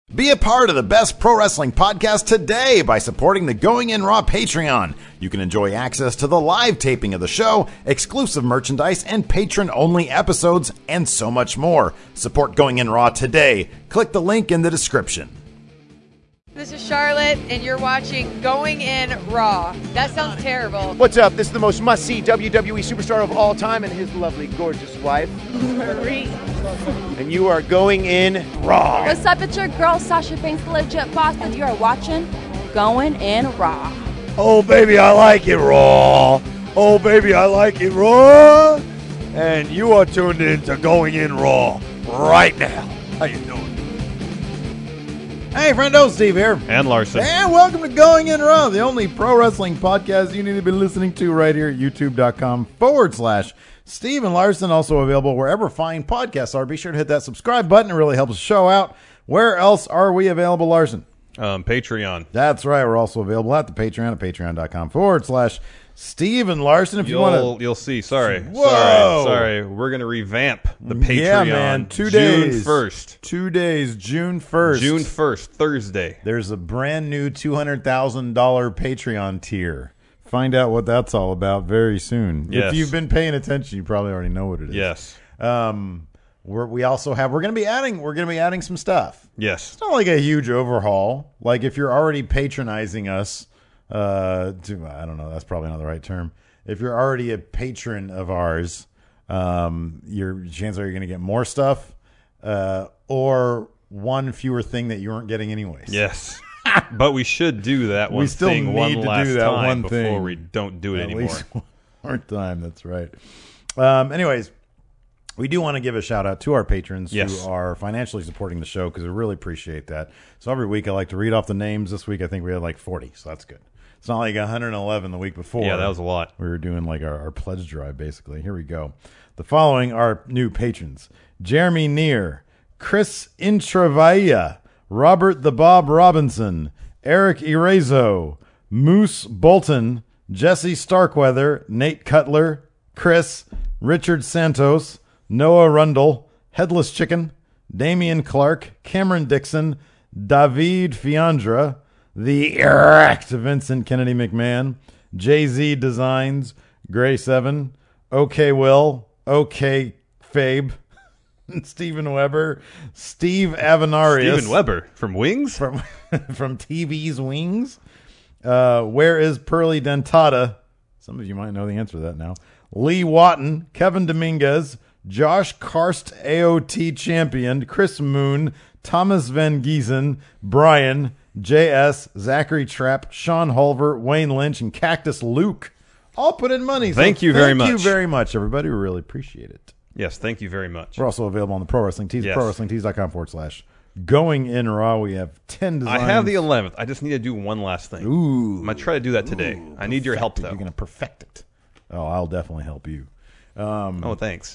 Be a part of the best pro wrestling podcast today by supporting the Going In Raw Patreon. You can enjoy access to the live taping of the show, exclusive merchandise, and patron-only episodes, and so much more. Support Going In Raw today. Click the link in the description. This is Charlotte, and you're watching Going In Raw. That sounds terrible. What's up? This is the most must-see WWE superstar of all time and his lovely, gorgeous wife, Marie. and you are going in Raw. What's up? It's your girl, Sasha Banks, the legit boss, and you are watching Going In Raw. Oh, baby, I like it raw. Oh, baby, I like it raw. And you are tuned in to Going In Raw right now. How you doing? Hey, friendo, Steve here. And Larson. And welcome to Going In Raw, the only pro wrestling podcast you need to be listening to right here at youtube.com/Steve and Larson. Also available wherever fine podcasts are. Be sure to hit that subscribe button. It really helps the show out. Where else are we available, Larson? Patreon. That's right. We're also available at the Patreon at patreon.com/Steve and Larson. If you want to, you'll see. Sorry. Whoa. Sorry. We're going to revamp the Patreon. Yeah, man. 2 June days. 1st. 2 days. June 1st. June 1st, Thursday. There's a brand new $200,000 Patreon tier. Find out what that's all about very soon. Yes. If you've been paying attention, you probably already know what it is. Yes. We're going to be adding some stuff. Yes. It's not like a huge overhaul. Like if you're already patronizing us, I don't know, that's probably not the right term. If you're already a patron of ours, your chances are you're going to get more stuff, or one fewer thing that you weren't getting anyways. Yes. But we should do that one thing one last time before we don't do it anymore. At least one more time, that's right. Anyways, we do want to give a shout out to our patrons who are financially supporting the show because we really appreciate that. So every week I like to read off the names. This week I think we had like 40, so that's good. It's not like 111 the week before. Yeah, that was a lot. We were doing like our pledge drive, basically. Here we go. The following are new patrons: Jeremy Neer, Chris Intravaya, Robert the Bob Robinson, Eric Erazo, Moose Bolton, Jesse Starkweather, Nate Cutler, Chris, Richard Santos, Noah Rundle, Headless Chicken, Damian Clark, Cameron Dixon, David Fiandra, the erect Vincent Kennedy McMahon, Jay-Z Designs, Gray 7, OK Will, OK Fabe, Stephen Weber, Steve Avenarius. Stephen Weber from Wings? From TV's Wings. Where is Pearly Dentata? Some of you might know the answer to that now. Lee Watton, Kevin Dominguez, Josh Karst, AOT Champion, Chris Moon, Thomas Van Giesen, Brian, JS, Zachary Trapp, Sean Hulver, Wayne Lynch, and Cactus Luke. All put in money. Thank you very much. Thank you very much, everybody. We really appreciate it. Yes, thank you very much. We're also available on the Pro Wrestling Tees, Yes. ProWrestlingTees.com/Going In Raw. We have 10 designs. I have the 11th. I just need to do one last thing. Ooh. I'm going to try to do that today. I need your help, though. You're going to perfect it. Oh, I'll definitely help you. Oh, thanks.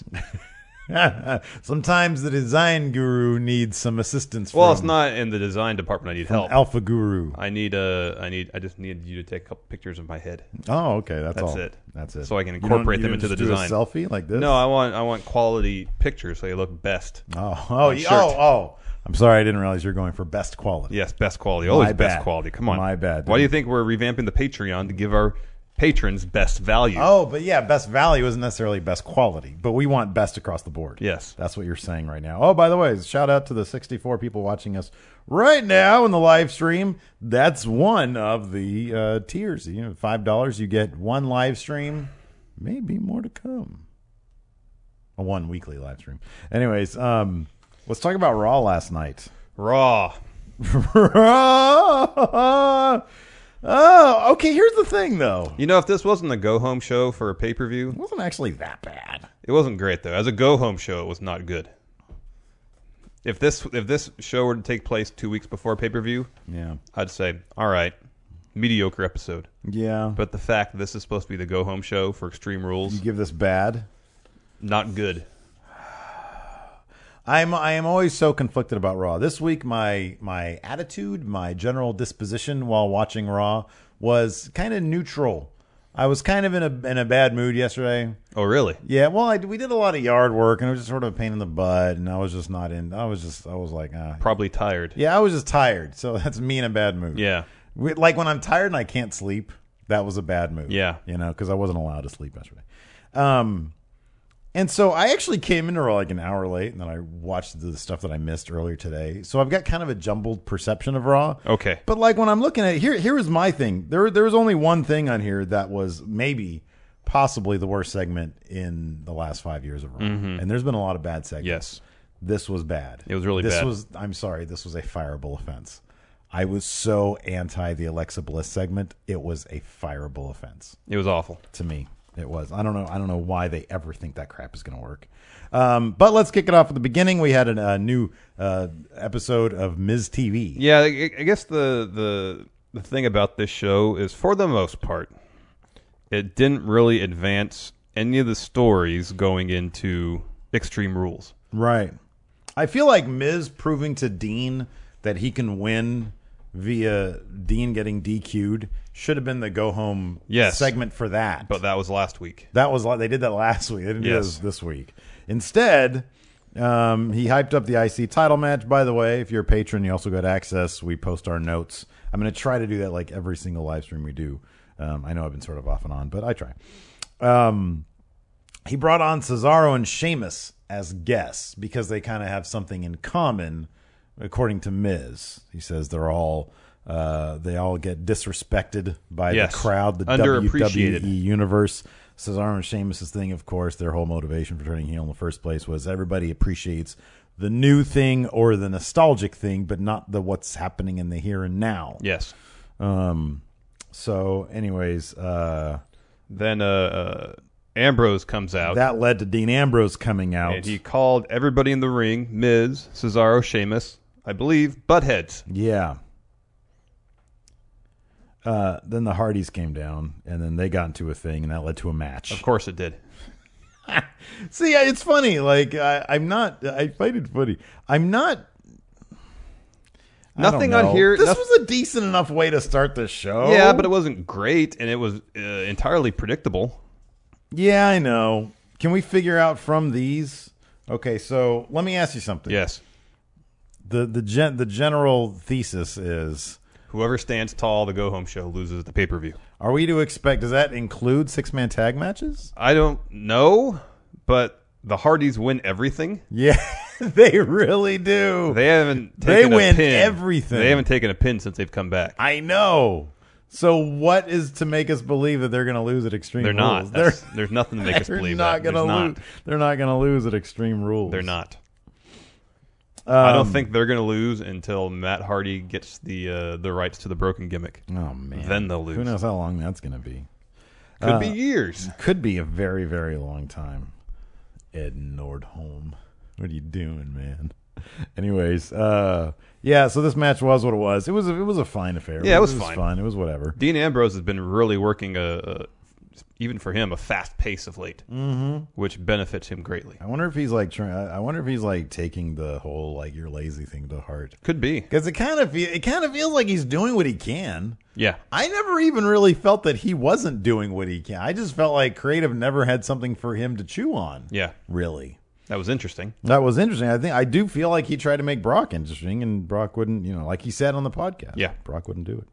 Sometimes the design guru needs some assistance. Well, it's not in the design department. I need help. Alpha Guru. I just need you to take a couple pictures of my head. Oh, okay. That's all. it. That's it. So I can incorporate them into the design. Do a selfie like this? No, I want quality pictures so they look best. Oh. I'm sorry, I didn't realize you're going for best quality. Yes, best quality. Always My best bad. quality. Come on. My bad. Why do you think we're revamping the Patreon to give our patrons best value? Oh, but yeah, best value isn't necessarily best quality, but we want best across the board. Yes. That's what you're saying right now. Oh, by the way, shout out to the 64 people watching us right now in the live stream. That's one of the tiers. $5, you get one live stream, maybe more to come. One weekly live stream. Anyways, let's talk about Raw last night. Raw. Oh, okay. Here's the thing, though. You know, if this wasn't a go-home show for a pay-per-view, It wasn't actually that bad. it wasn't great, though. As a go-home show, it was not good. If this show were to take place 2 weeks before pay-per-view, Yeah. I'd say, all right, mediocre episode. Yeah. But the fact that this is supposed to be the go-home show for Extreme Rules, You give this bad? not good. I am always so conflicted about Raw. This week, my attitude, my general disposition while watching Raw was kind of neutral. I was kind of in a bad mood yesterday. Oh, really? Yeah, well, we did a lot of yard work, and it was just sort of a pain in the butt, and I was just not in. I was like, Probably tired. yeah, I was just tired. So that's me in a bad mood. Yeah. Like when I'm tired and I can't sleep, that was a bad mood. Yeah. because I wasn't allowed to sleep yesterday. And so I actually came in like an hour late, and then I watched the stuff that I missed earlier today. So I've got kind of a jumbled perception of Raw. Okay. But like when I'm looking at it, here was my thing. There was only one thing on here that was possibly the worst segment in the last 5 years of Raw. And there's been a lot of bad segments. Yes. This was bad. It was really bad. I'm sorry, this was a fireable offense. I was so anti the Alexa Bliss segment. It was a fireable offense It was awful. to me. It was. I don't know why they ever think that crap is going to work. But let's kick it off at the beginning. We had a new episode of Ms. TV. Yeah, I guess the thing about this show is, for the most part, it didn't really advance any of the stories going into Extreme Rules. Right. I feel like Miz proving to Dean that he can win via Dean getting DQ'd should have been the go home segment for that. But that was last week. They did that last week. They didn't do this week. Instead, he hyped up the IC title match. By the way, if you're a patron, you also got access. We post our notes. I'm going to try to do that like every single live stream we do. I know I've been sort of off and on, but I try. He brought on Cesaro and Sheamus as guests because they kind of have something in common, according to Miz. He says they all get disrespected by the crowd, the WWE universe. Cesaro and Sheamus' thing, of course, their whole motivation for turning heel in the first place was everybody appreciates the new thing or the nostalgic thing, but not the what's happening in the here and now. Yes. So, anyways, then Ambrose comes out. That led to Dean Ambrose coming out. And he called everybody in the ring, Miz, Cesaro, Sheamus, I believe, buttheads. Yeah. Then the Hardys came down, and then they got into a thing, and that led to a match. Of course it did. See, it's funny. Like, I find it funny. I'm not. Nothing on here. This was a decent enough way to start the show. Yeah, but it wasn't great, and it was entirely predictable. Yeah, I know. Can we figure out from these? Okay, so let me ask you something. Yes. The general thesis is whoever stands tall, the Go Home Show loses at the pay-per-view. Are we to expect? Does that include 6-man tag matches? I don't know, but the Hardys win everything. Yeah, they really do. They haven't. Taken They win a pin. everything. They haven't taken a pin since they've come back. I know. So what is to make us believe that they're going to lose at Extreme They're Rules? not. There's nothing to make us believe that. They're not going to lose at Extreme Rules. They're not. I don't think they're going to lose until Matt Hardy gets the rights to the broken gimmick. Oh man! Then they'll lose. Who knows how long that's going to be? Could be years. Could be a very, very long time. Ed Nordholm, what are you doing, man? Anyways, yeah. So this match was what it was. It was a fine affair. Yeah, it was fine. It was whatever. Dean Ambrose has been really working even for him, a fast pace of late, which benefits him greatly. I wonder if he's like I wonder if he's like taking the whole like you're lazy thing to heart. Could be, because it kind of feels like he's doing what he can. Yeah, I never even really felt that he wasn't doing what he can. I just felt like creative never had something for him to chew on. Yeah, really. That was interesting. I do feel like he tried to make Brock interesting, and Brock wouldn't. Like he said on the podcast. Yeah, Brock wouldn't do it.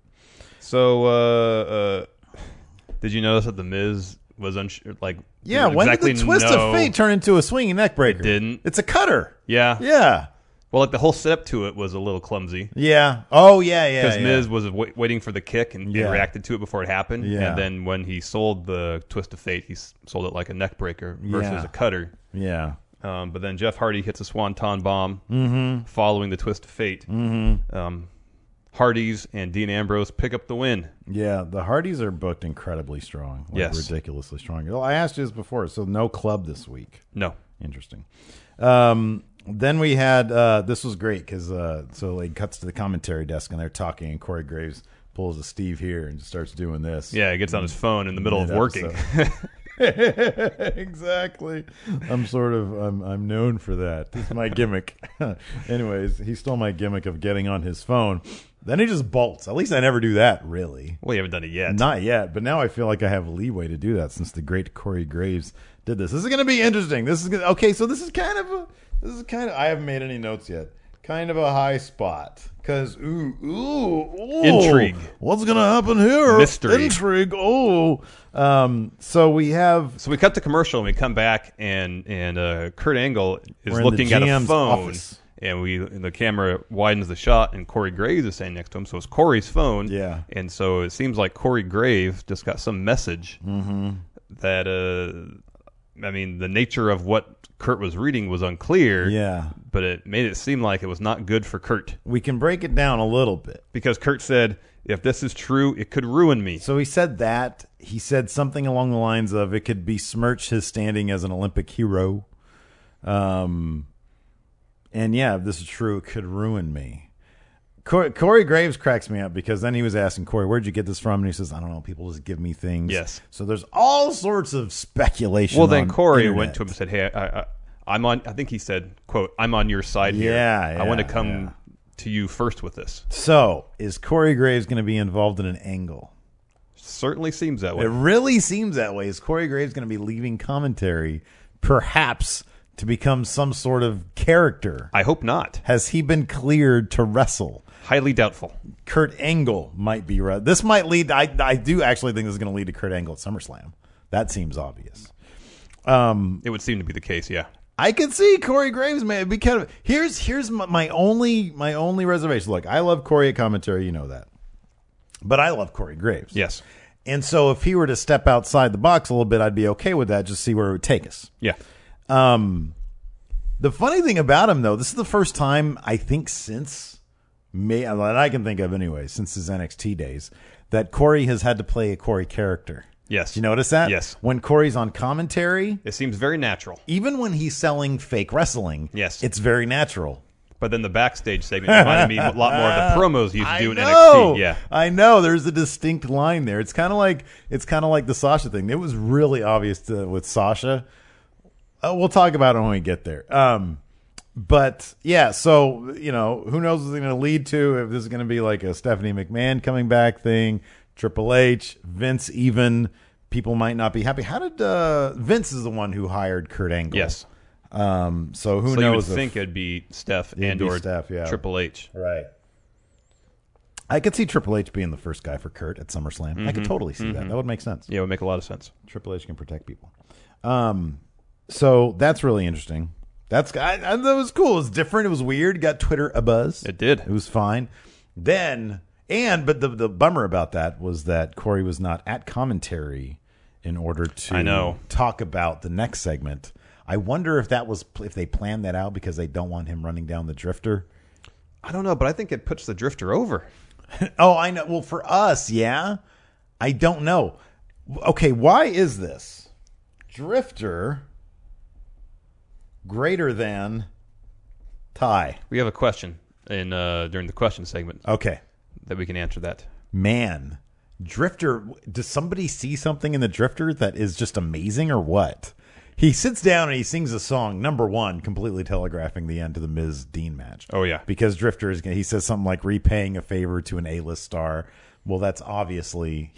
So, did you notice that the Miz was Yeah, when did the twist of fate turn into a swinging neck breaker? It didn't. It's a cutter. Yeah. Yeah. Well, the whole setup to it was a little clumsy. Yeah. Oh, yeah. Because Miz was waiting for the kick and reacted to it before it happened. Yeah. And then when he sold the twist of fate, he sold it like a neck breaker versus a cutter. Yeah. But then Jeff Hardy hits a swanton bomb following the twist of fate. Hardys and Dean Ambrose pick up the win. Yeah, the Hardys are booked incredibly strong. Ridiculously strong. Well, I asked you this before, so no club this week. No. Interesting. Then we had, this was great, because so it cuts to the commentary desk, and they're talking, and Corey Graves pulls a Steve here and just starts doing this. Yeah, he gets on his phone in the middle of working. Exactly. I'm known for that. It's my gimmick. Anyways, he stole my gimmick of getting on his phone. Then he just bolts. At least I never do that, really. Well, you haven't done it yet. Not yet, but now I feel like I have leeway to do that since the great Corey Graves did this. This is going to be interesting. Okay, so this is kind of I haven't made any notes yet. Kind of a high spot. Because, Intrigue. What's going to happen here? Mystery. Intrigue. So we cut to commercial and we come back and Kurt Angle is We're in looking the at a GM's phone. office. And the camera widens the shot, and Corey Graves is standing next to him. So it's Corey's phone. Yeah. And so it seems like Corey Graves just got some message that, the nature of what Kurt was reading was unclear. Yeah. But it made it seem like it was not good for Kurt. We can break it down a little bit. Because Kurt said, if this is true, it could ruin me. So he said that. He said something along the lines of it could besmirch his standing as an Olympic hero. And yeah, if this is true, it could ruin me. Corey Graves cracks me up because then he was asking Corey, where'd you get this from? And he says, I don't know. People just give me things. Yes. So there's all sorts of speculation. Well, then on Corey internet. went to him and said, hey, I'm on, I think he said, quote, I'm on your side here. I want to come to you first with this. So is Corey Graves going to be involved in an angle? Certainly seems that way. It really seems that way. Is Corey Graves going to be leaving commentary, perhaps to become some sort of character? I hope not. Has he been cleared to wrestle? Highly doubtful. Kurt Angle might be right. This might lead. I do actually think this is going to lead to Kurt Angle at SummerSlam. That seems obvious. It would seem to be the case. Yeah. I could see Corey Graves may be kind of. Here's my only reservation. Look, I love Corey at commentary. You know that, but I love Corey Graves. Yes. And so if he were to step outside the box a little bit, I'd be okay with that. Just see where it would take us. Yeah. The funny thing about him, though, this is the first time I think since that I can think of anyway, since his NXT days, that Corey has had to play a Corey character. Yes. Do you notice that? Yes. When Corey's on commentary, It seems very natural. even when he's selling fake wrestling, Yes. it's very natural. But then the backstage segment reminded me a lot more of the promos you used to do in know. NXT. Yeah. I know. There's a distinct line there. It's kind of like the Sasha thing. It was really obvious with Sasha. We'll talk about it when we get there. But yeah, so who knows what it's going to lead to? If this is going to be like a Stephanie McMahon coming back thing, Triple H, Vince, even people might not be happy. How did Vince is the one who hired Kurt Angle? Yes. So who So you would knows? think it'd be Steph It'd and be or Steph, yeah. Triple H. Right. I could see Triple H being the first guy for Kurt at SummerSlam. I could totally see that. That would make sense. Yeah, it would make a lot of sense. Triple H can protect people. So that's really interesting. That was cool. It was different. It was weird. It got Twitter abuzz. It did. It was fine. But the bummer about that was that Corey was not at commentary in order to talk about the next segment. I wonder if they planned that out because they don't want him running down the Drifter. I don't know, but I think it puts the Drifter over. Oh, I know. Well, for us, yeah. I don't know. Okay, why is this? Drifter greater than Ty. We have a question during the question segment Okay. that we can answer that. Man, Drifter, does somebody see something in the Drifter that is just amazing or what? He sits down and he sings a song, number one, completely telegraphing the end to the Miz Dean match. Oh, yeah. Because Drifter he says something like repaying a favor to an A-list star. Well, that's obviously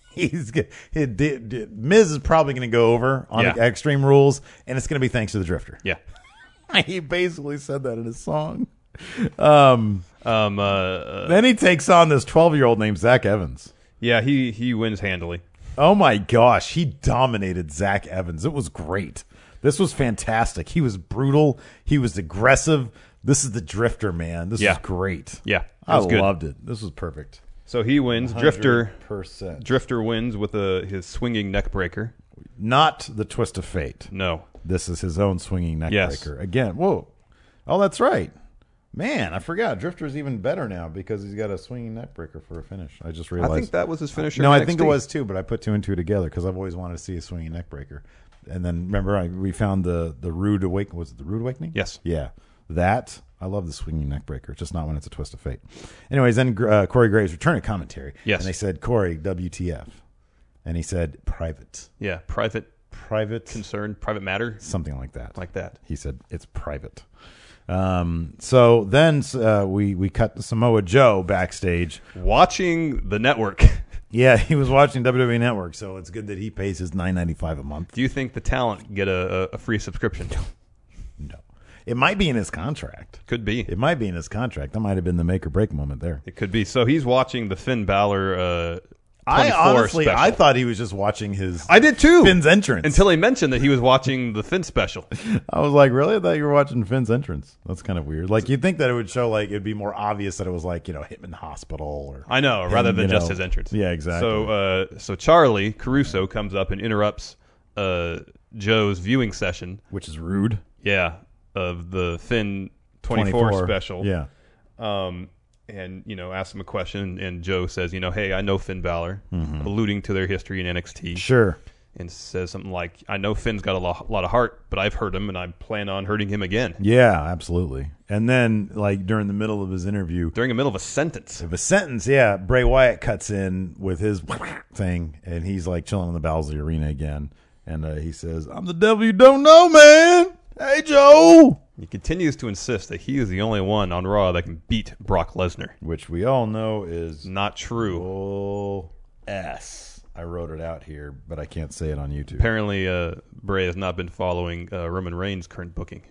Miz is probably going to go over on Extreme Rules, and it's going to be thanks to the Drifter. Yeah. He basically said that in his song. Then he takes on this 12-year-old named Zach Evans. Yeah, he wins handily. Oh my gosh, he dominated Zach Evans. It was great. This was fantastic. He was brutal. He was aggressive. This is the Drifter, man. This was great. Yeah, I was good. loved it. This was perfect. So he wins. 100%. Drifter wins with his swinging neck breaker. Not the Twist of Fate. No. This is his own swinging neck breaker. Again, whoa. Oh, that's right. Man, I forgot. Drifter's even better now because he's got a swinging neck breaker for a finish. I just realized. I think that was his finisher. No, in I think it NXT. was too, but I put two and two together because I've always wanted to see a swinging neck breaker. And then remember, we found the Rude Awakening. Was it the Rude Awakening? Yes. Yeah. That. I love the swinging neck breaker. It's just not when it's a Twist of Fate. Anyways, then Corey Graves returned at commentary. Yes. And they said, Corey, WTF? And he said, private. Yeah, private Private. concern, private matter, Something like that. like that. He said, it's private. So then we cut to Samoa Joe backstage. Watching the network. Yeah, he was watching WWE Network, so it's good that he pays his $9.95 a month. Do you think the talent get a free subscription? No. It might be in his contract. Could be. It might be in his contract. That might have been the make or break moment there. It could be. So he's watching the Finn Balor 24 I special. thought he was just watching his I did too. Finn's entrance. Until he mentioned that he was watching the Finn special. I was like, really? I thought you were watching Finn's entrance. That's kind of weird. Like, you'd think that it would show, like, it'd be more obvious that it was, like, him in the hospital. Or I know, rather him, than just his entrance. Yeah, exactly. So Charlie Caruso comes up and interrupts Joe's viewing session. Which is rude. Yeah, of the Finn 24 special. Yeah. And, asks him a question, and Joe says, hey, I know Finn Balor, alluding to their history in NXT. Sure. And says something like, I know Finn's got a lot of heart, but I've hurt him, and I plan on hurting him again. Yeah, absolutely. And then, like, during the middle of his interview. During the middle of a sentence. Yeah. Bray Wyatt cuts in with his thing, and he's, like, chilling in the bowels of the arena again. And he says, I'm the devil you don't know, man. Hey, Joe. He continues to insist that he is the only one on Raw that can beat Brock Lesnar. Which we all know is not true. Bull S. I wrote it out here, but I can't say it on YouTube. Apparently, Bray has not been following Roman Reigns' current booking.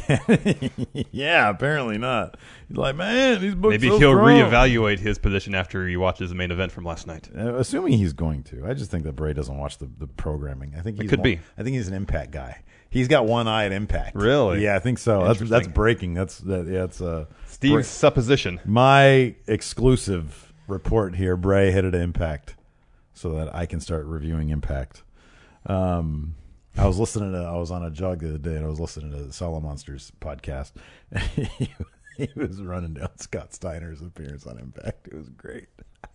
Yeah, apparently not. He's like, man, these books Maybe so he'll strong. reevaluate his position after he watches the main event from last night. Assuming he's going to. I just think that Bray doesn't watch the programming. I think It could be. I think he's an Impact guy. He's got one eye at Impact. Really? Yeah, I think so. That's breaking. That's Steve's supposition. My exclusive report here. Bray headed to Impact, so that I can start reviewing Impact. I was on a jog the other day, and I was listening to the Solo Monsters podcast. He was running down Scott Steiner's appearance on Impact. It was great.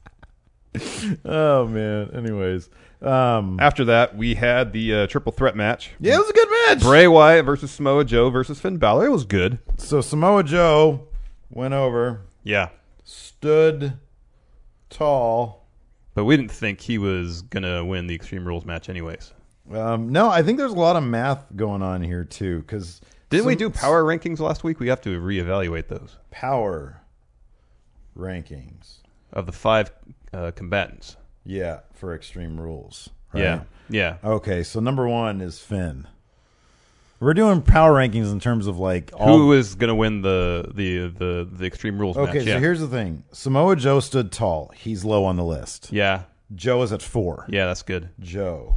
Oh man. Anyways, after that, we had the triple threat match. Yeah, it was a good match. Bray Wyatt versus Samoa Joe versus Finn Balor. It was good. So Samoa Joe went over. Yeah. Stood tall. But we didn't think he was going to win the Extreme Rules match anyways. No, I think there's a lot of math going on here, too. Didn't we do power rankings last week? We have to reevaluate those. Power rankings. Of the 5 combatants. Yeah, for Extreme Rules. Right? Yeah, yeah. Okay, so number 1 is Finn. We're doing power rankings in terms of like who is going to win the Extreme Rules match. Okay, so here's the thing. Samoa Joe stood tall. He's low on the list. Yeah. Joe is at 4. Yeah, that's good. Joe.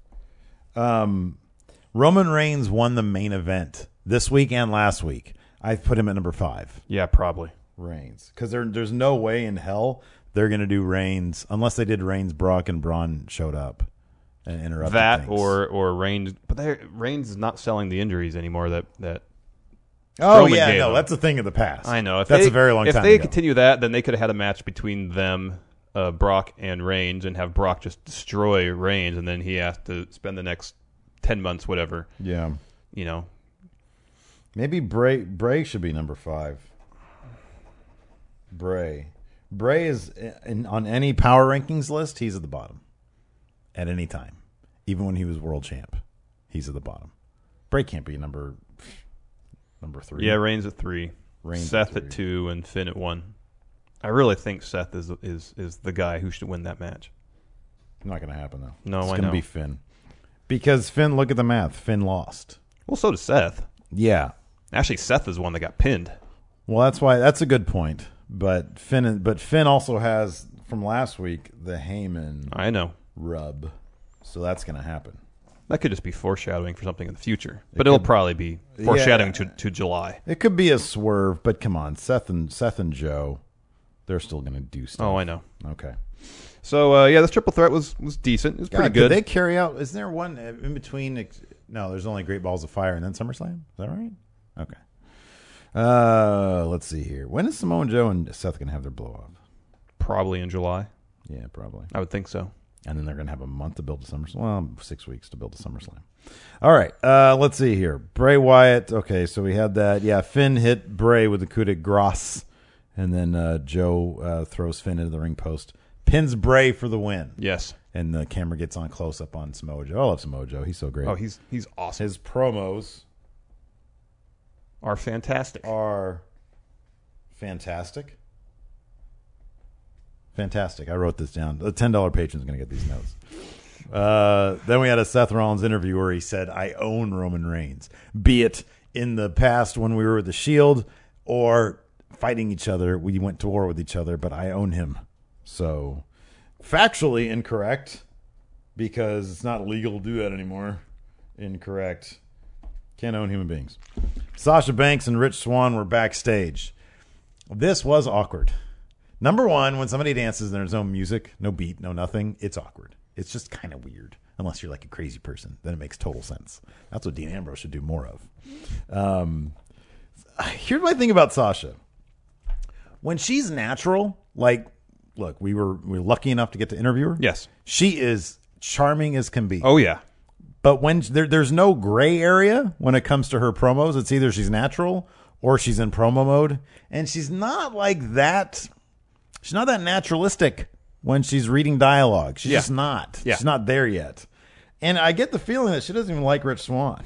Roman Reigns won the main event this week and last week. I've put him at number 5. Yeah, probably. Reigns. Because there's no way in hell they're going to do Reigns unless they did Reigns, Brock, and Braun showed up and interrupted that things. or Reigns. But Reigns is not selling the injuries anymore that Oh, Strowman yeah, gave no, them. that's a thing of the past. I know. That's a very long time If they ago. continue that, then they could have had a match between them, Brock and Reigns, and have Brock just destroy Reigns, and then he has to spend the next 10 months, whatever. Yeah. You know. Maybe Bray should be number 5. Bray is on any power rankings list. He's at the bottom at any time, even when he was world champ. He's at the bottom. Bray can't be number 3. Yeah, Reigns at 3, Reigns Seth at at 3. 2, and Finn at 1. I really think Seth is the guy who should win that match. Not going to happen though. No, it's I going to know. be Finn because Finn. Look at the math. Finn lost. Well, so does Seth. Yeah. Actually, Seth is the one that got pinned. Well, that's a good point. But Finn also has from last week the Heyman I know. rub, so that's going to happen. That could just be foreshadowing for something in the future. But it'll probably be foreshadowing to July. It could be a swerve, but come on, Seth and Joe, they're still going to do stuff. Oh, I know. Okay. So, this triple threat was decent. It was pretty good. Did they carry out? Is there one in between? No, there's only Great Balls of Fire and then SummerSlam. Is that right? Okay. Let's see here. When is Samoa Joe and Seth going to have their blow off? Probably in July. Yeah, probably. I would think so. And then they're going to have a month to build a SummerSlam. Well, 6 weeks to build a SummerSlam. All right. Let's see here. Bray Wyatt. Okay, so we had that. Yeah, Finn hit Bray with the coup de grace. And then Joe throws Finn into the ring post. Pins Bray for the win. Yes. And the camera gets on close up on Samoa Joe. I love Samoa Joe. He's so great. Oh, he's awesome. His promos are fantastic. are fantastic. Fantastic. I wrote this down. The $10 patron is going to get these notes. Then we had a Seth Rollins interview where he said, I own Roman Reigns, be it in the past when we were with the Shield or fighting each other. We went to war with each other, but I own him. So factually incorrect because it's not legal to do that anymore. Incorrect. Can't own human beings. Sasha Banks and Rich Swann were backstage. This was awkward. Number one, when somebody dances and there's no music, no beat, no nothing, it's awkward. It's just kind of weird. Unless you're like a crazy person. Then it makes total sense. That's what Dean Ambrose should do more of. Here's my thing about Sasha. When she's natural, like, look, we were lucky enough to get to interview her. Yes. She is charming as can be. Oh, yeah. But when there's no gray area when it comes to her promos. It's either she's natural or she's in promo mode. And she's not like that. She's not that naturalistic when she's reading dialogue. She's just not. Yeah. She's not there yet. And I get the feeling that she doesn't even like Rich Swann.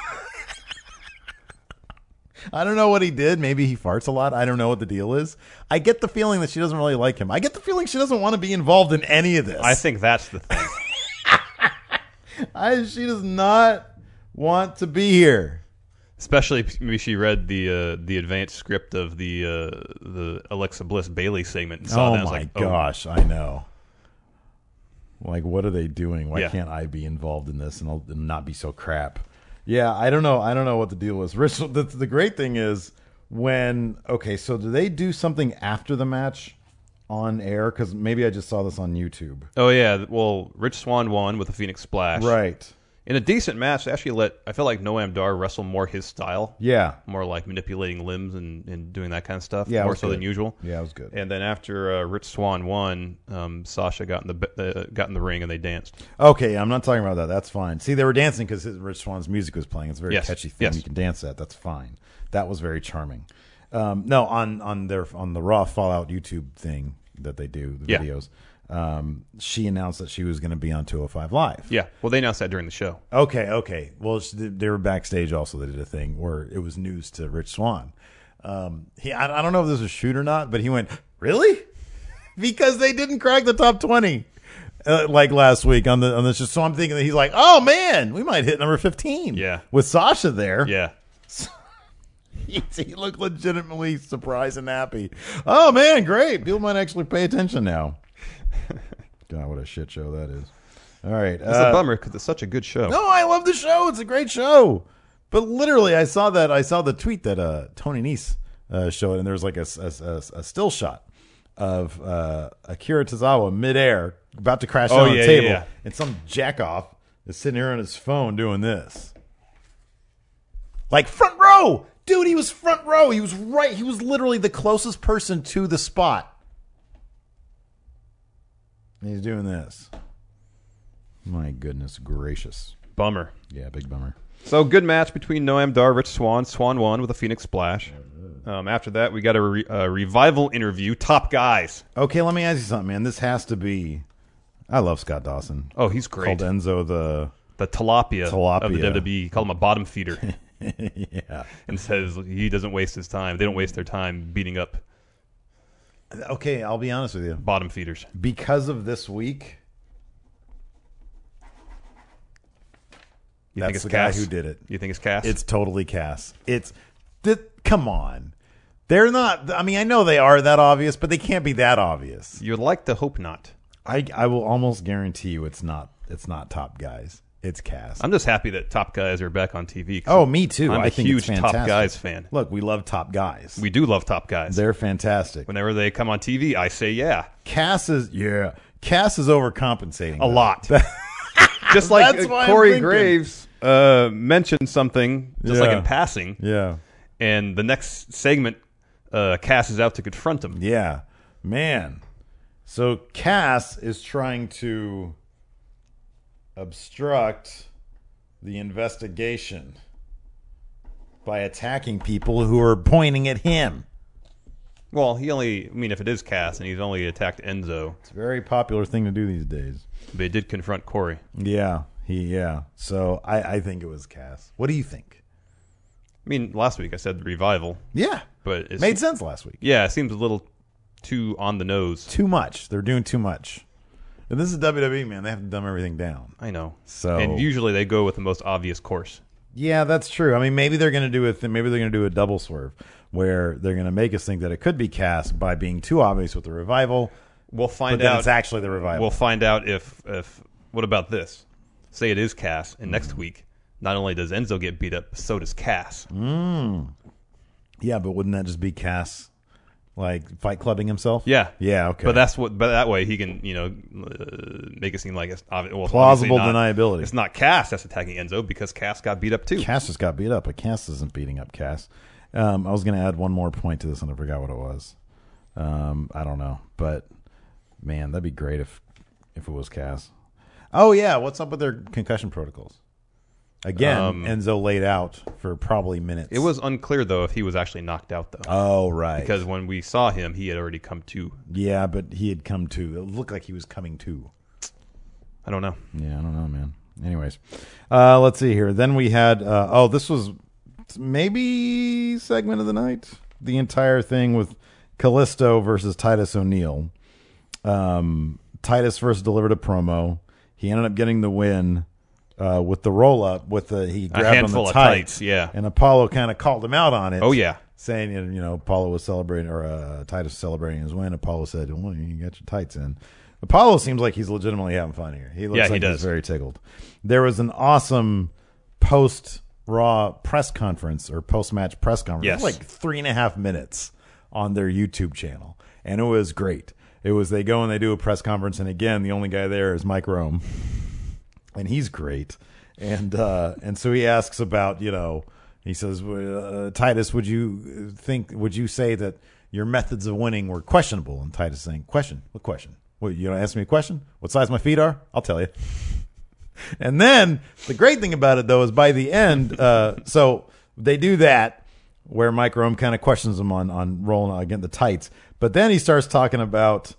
I don't know what he did. Maybe he farts a lot. I don't know what the deal is. I get the feeling that she doesn't really like him. I get the feeling she doesn't want to be involved in any of this. I think that's the thing. She does not want to be here. Especially maybe she read the advanced script of the Alexa Bliss Bailey segment and saw that. Oh and was my like, gosh, I know. Like, what are they doing? Why Yeah. can't I be involved in this and not be so crap? Yeah, I don't know. I don't know what the deal is. Rich, the great thing is so do they do something after the match on air? Because maybe I just saw this on YouTube. Oh yeah, well, Rich Swann won with a Phoenix Splash. Right. In a decent match, they actually I felt like Noam Dar wrestle more his style. Yeah. More like manipulating limbs and doing that kind of stuff. Yeah, it more was so good. than usual. Yeah, it was good. And then after Rich Swann won, Sasha got in the ring and they danced. Okay, I'm not talking about that. That's fine. See, they were dancing because Rich Swann's music was playing. It's a very Yes. catchy thing. Yes. You can dance that. That's fine. That was very charming. No, on the Raw Fallout YouTube thing that they do, the Yeah. videos, she announced that she was going to be on 205 Live. Yeah, well, they announced that during the show. Okay. Well, they were backstage also. They did a thing where it was news to Rich Swann. I don't know if this was a shoot or not, but he went, really? Because they didn't crack the top 20 like last week on the show. So I'm thinking that he's like, oh, man, we might hit number 15. Yeah. With Sasha there. Yeah. He looked legitimately surprised and happy. Oh, man, great. People might actually pay attention now. God, what a shit show that is. All right. It's a bummer because it's such a good show. No, I love the show. It's a great show. But literally, I saw the tweet that Tony Nese showed, and there was like a still shot of Akira Tozawa midair about to crash down on the table, yeah. and some jackoff is sitting here on his phone doing this. Like front row. Dude, he was front row. He was right. He was literally the closest person to the spot. And he's doing this. My goodness gracious. Bummer. Yeah, big bummer. So good match between Noam Dar, Rich Swann. Swann won with a Phoenix Splash. After that, we got a revival interview. Top guys. Okay, let me ask you something, man. This has to be. I love Scott Dawson. Oh, he's great. Called Enzo the tilapia of the Tilapia. WWE. Call him a bottom feeder. yeah. And says he doesn't waste his time. They don't waste their time beating up Okay, I'll be honest with you. bottom feeders. Because of this week, You that's think it's the Cass? guy who did it. You think it's Cass? It's totally Cass. Come on. They're not. I mean, I know they are that obvious, but they can't be that obvious. You'd like to hope not. I will almost guarantee you it's not Top Guys. It's Cass. I'm just happy that Top Guys are back on TV. 'cause Oh, me too. I'm I a think huge it's Top fantastic. Guys fan. Look, we love Top Guys. We do love Top Guys. They're fantastic. Whenever they come on TV, I say yeah. Cass is overcompensating. A lot. Just like That's why I'm Corey thinking. Graves mentioned something, just like Yeah. in passing, Yeah. and the next segment, Cass is out to confront him. Yeah. Man. So Cass is trying to obstruct the investigation by attacking people who are pointing at him. Well, if it is Cass, and he's only attacked Enzo, It's a very popular thing to do these days. but he did confront Corey. Yeah. So I think it was Cass. What do you think? mean, last week I said the Revival, Yeah, but it made sense last week. Yeah, it seems a little too on the nose. Too much. They're doing too much. And this is WWE, man. They have to dumb everything down. I know. So and usually they go with the most obvious course. yeah, that's true. I mean, maybe they're going to do maybe they're going to do a double swerve where they're going to make us think that it could be Cass by being too obvious with the Revival. We'll find but then out. it's actually the Revival. We'll find out if what about this? Say it is Cass, and next week, not only does Enzo get beat up, so does Cass. Yeah, but wouldn't that just be Cass, like Fight Clubbing himself? Yeah, Yeah. Okay. But that way he can make it seem like it's plausible obviously not, deniability. It's not Cass that's attacking Enzo because Cass got beat up too. Cass just got beat up, but Cass isn't beating up Cass. I was going to add one more point to this, and I forgot what it was. I don't know, but man, that'd be great if it was Cass. Oh yeah, what's up with their concussion protocols? Again, Enzo laid out for probably minutes. It was unclear though if he was actually knocked out though. Oh right, Because when we saw him, he had already come to. yeah, but he had come to. It looked like he was coming to. I don't know. Yeah, I don't know, man. Anyways, let's see here. Then we had. This was maybe segment of the night. The entire thing with Kalisto versus Titus O'Neil. Titus first delivered a promo. He ended up getting the win with the roll up. He grabbed handful on the of tights, tights, yeah. And Apollo kind of called him out on it. Oh yeah. Saying Apollo was celebrating, or Titus was celebrating his win. Apollo said, "Well, you got your tights in." Apollo seems like he's legitimately having fun here. He looks like he's very tickled. There was an awesome post-Raw press conference or post-match press conference. Yes. It was like 3.5 minutes on their YouTube channel, and it was great. It was they go and they do a press conference, and again, the only guy there is Mike Rome, and he's great. And so he asks about, he says, Titus, would you say that your methods of winning were questionable? And Titus saying, question? What question? What, you don't ask me a question? What size my feet are? I'll tell you. And then the great thing about it, though, is by the end, so they do that where Mike Rome kind of questions him on rolling against the tights. But then he starts talking about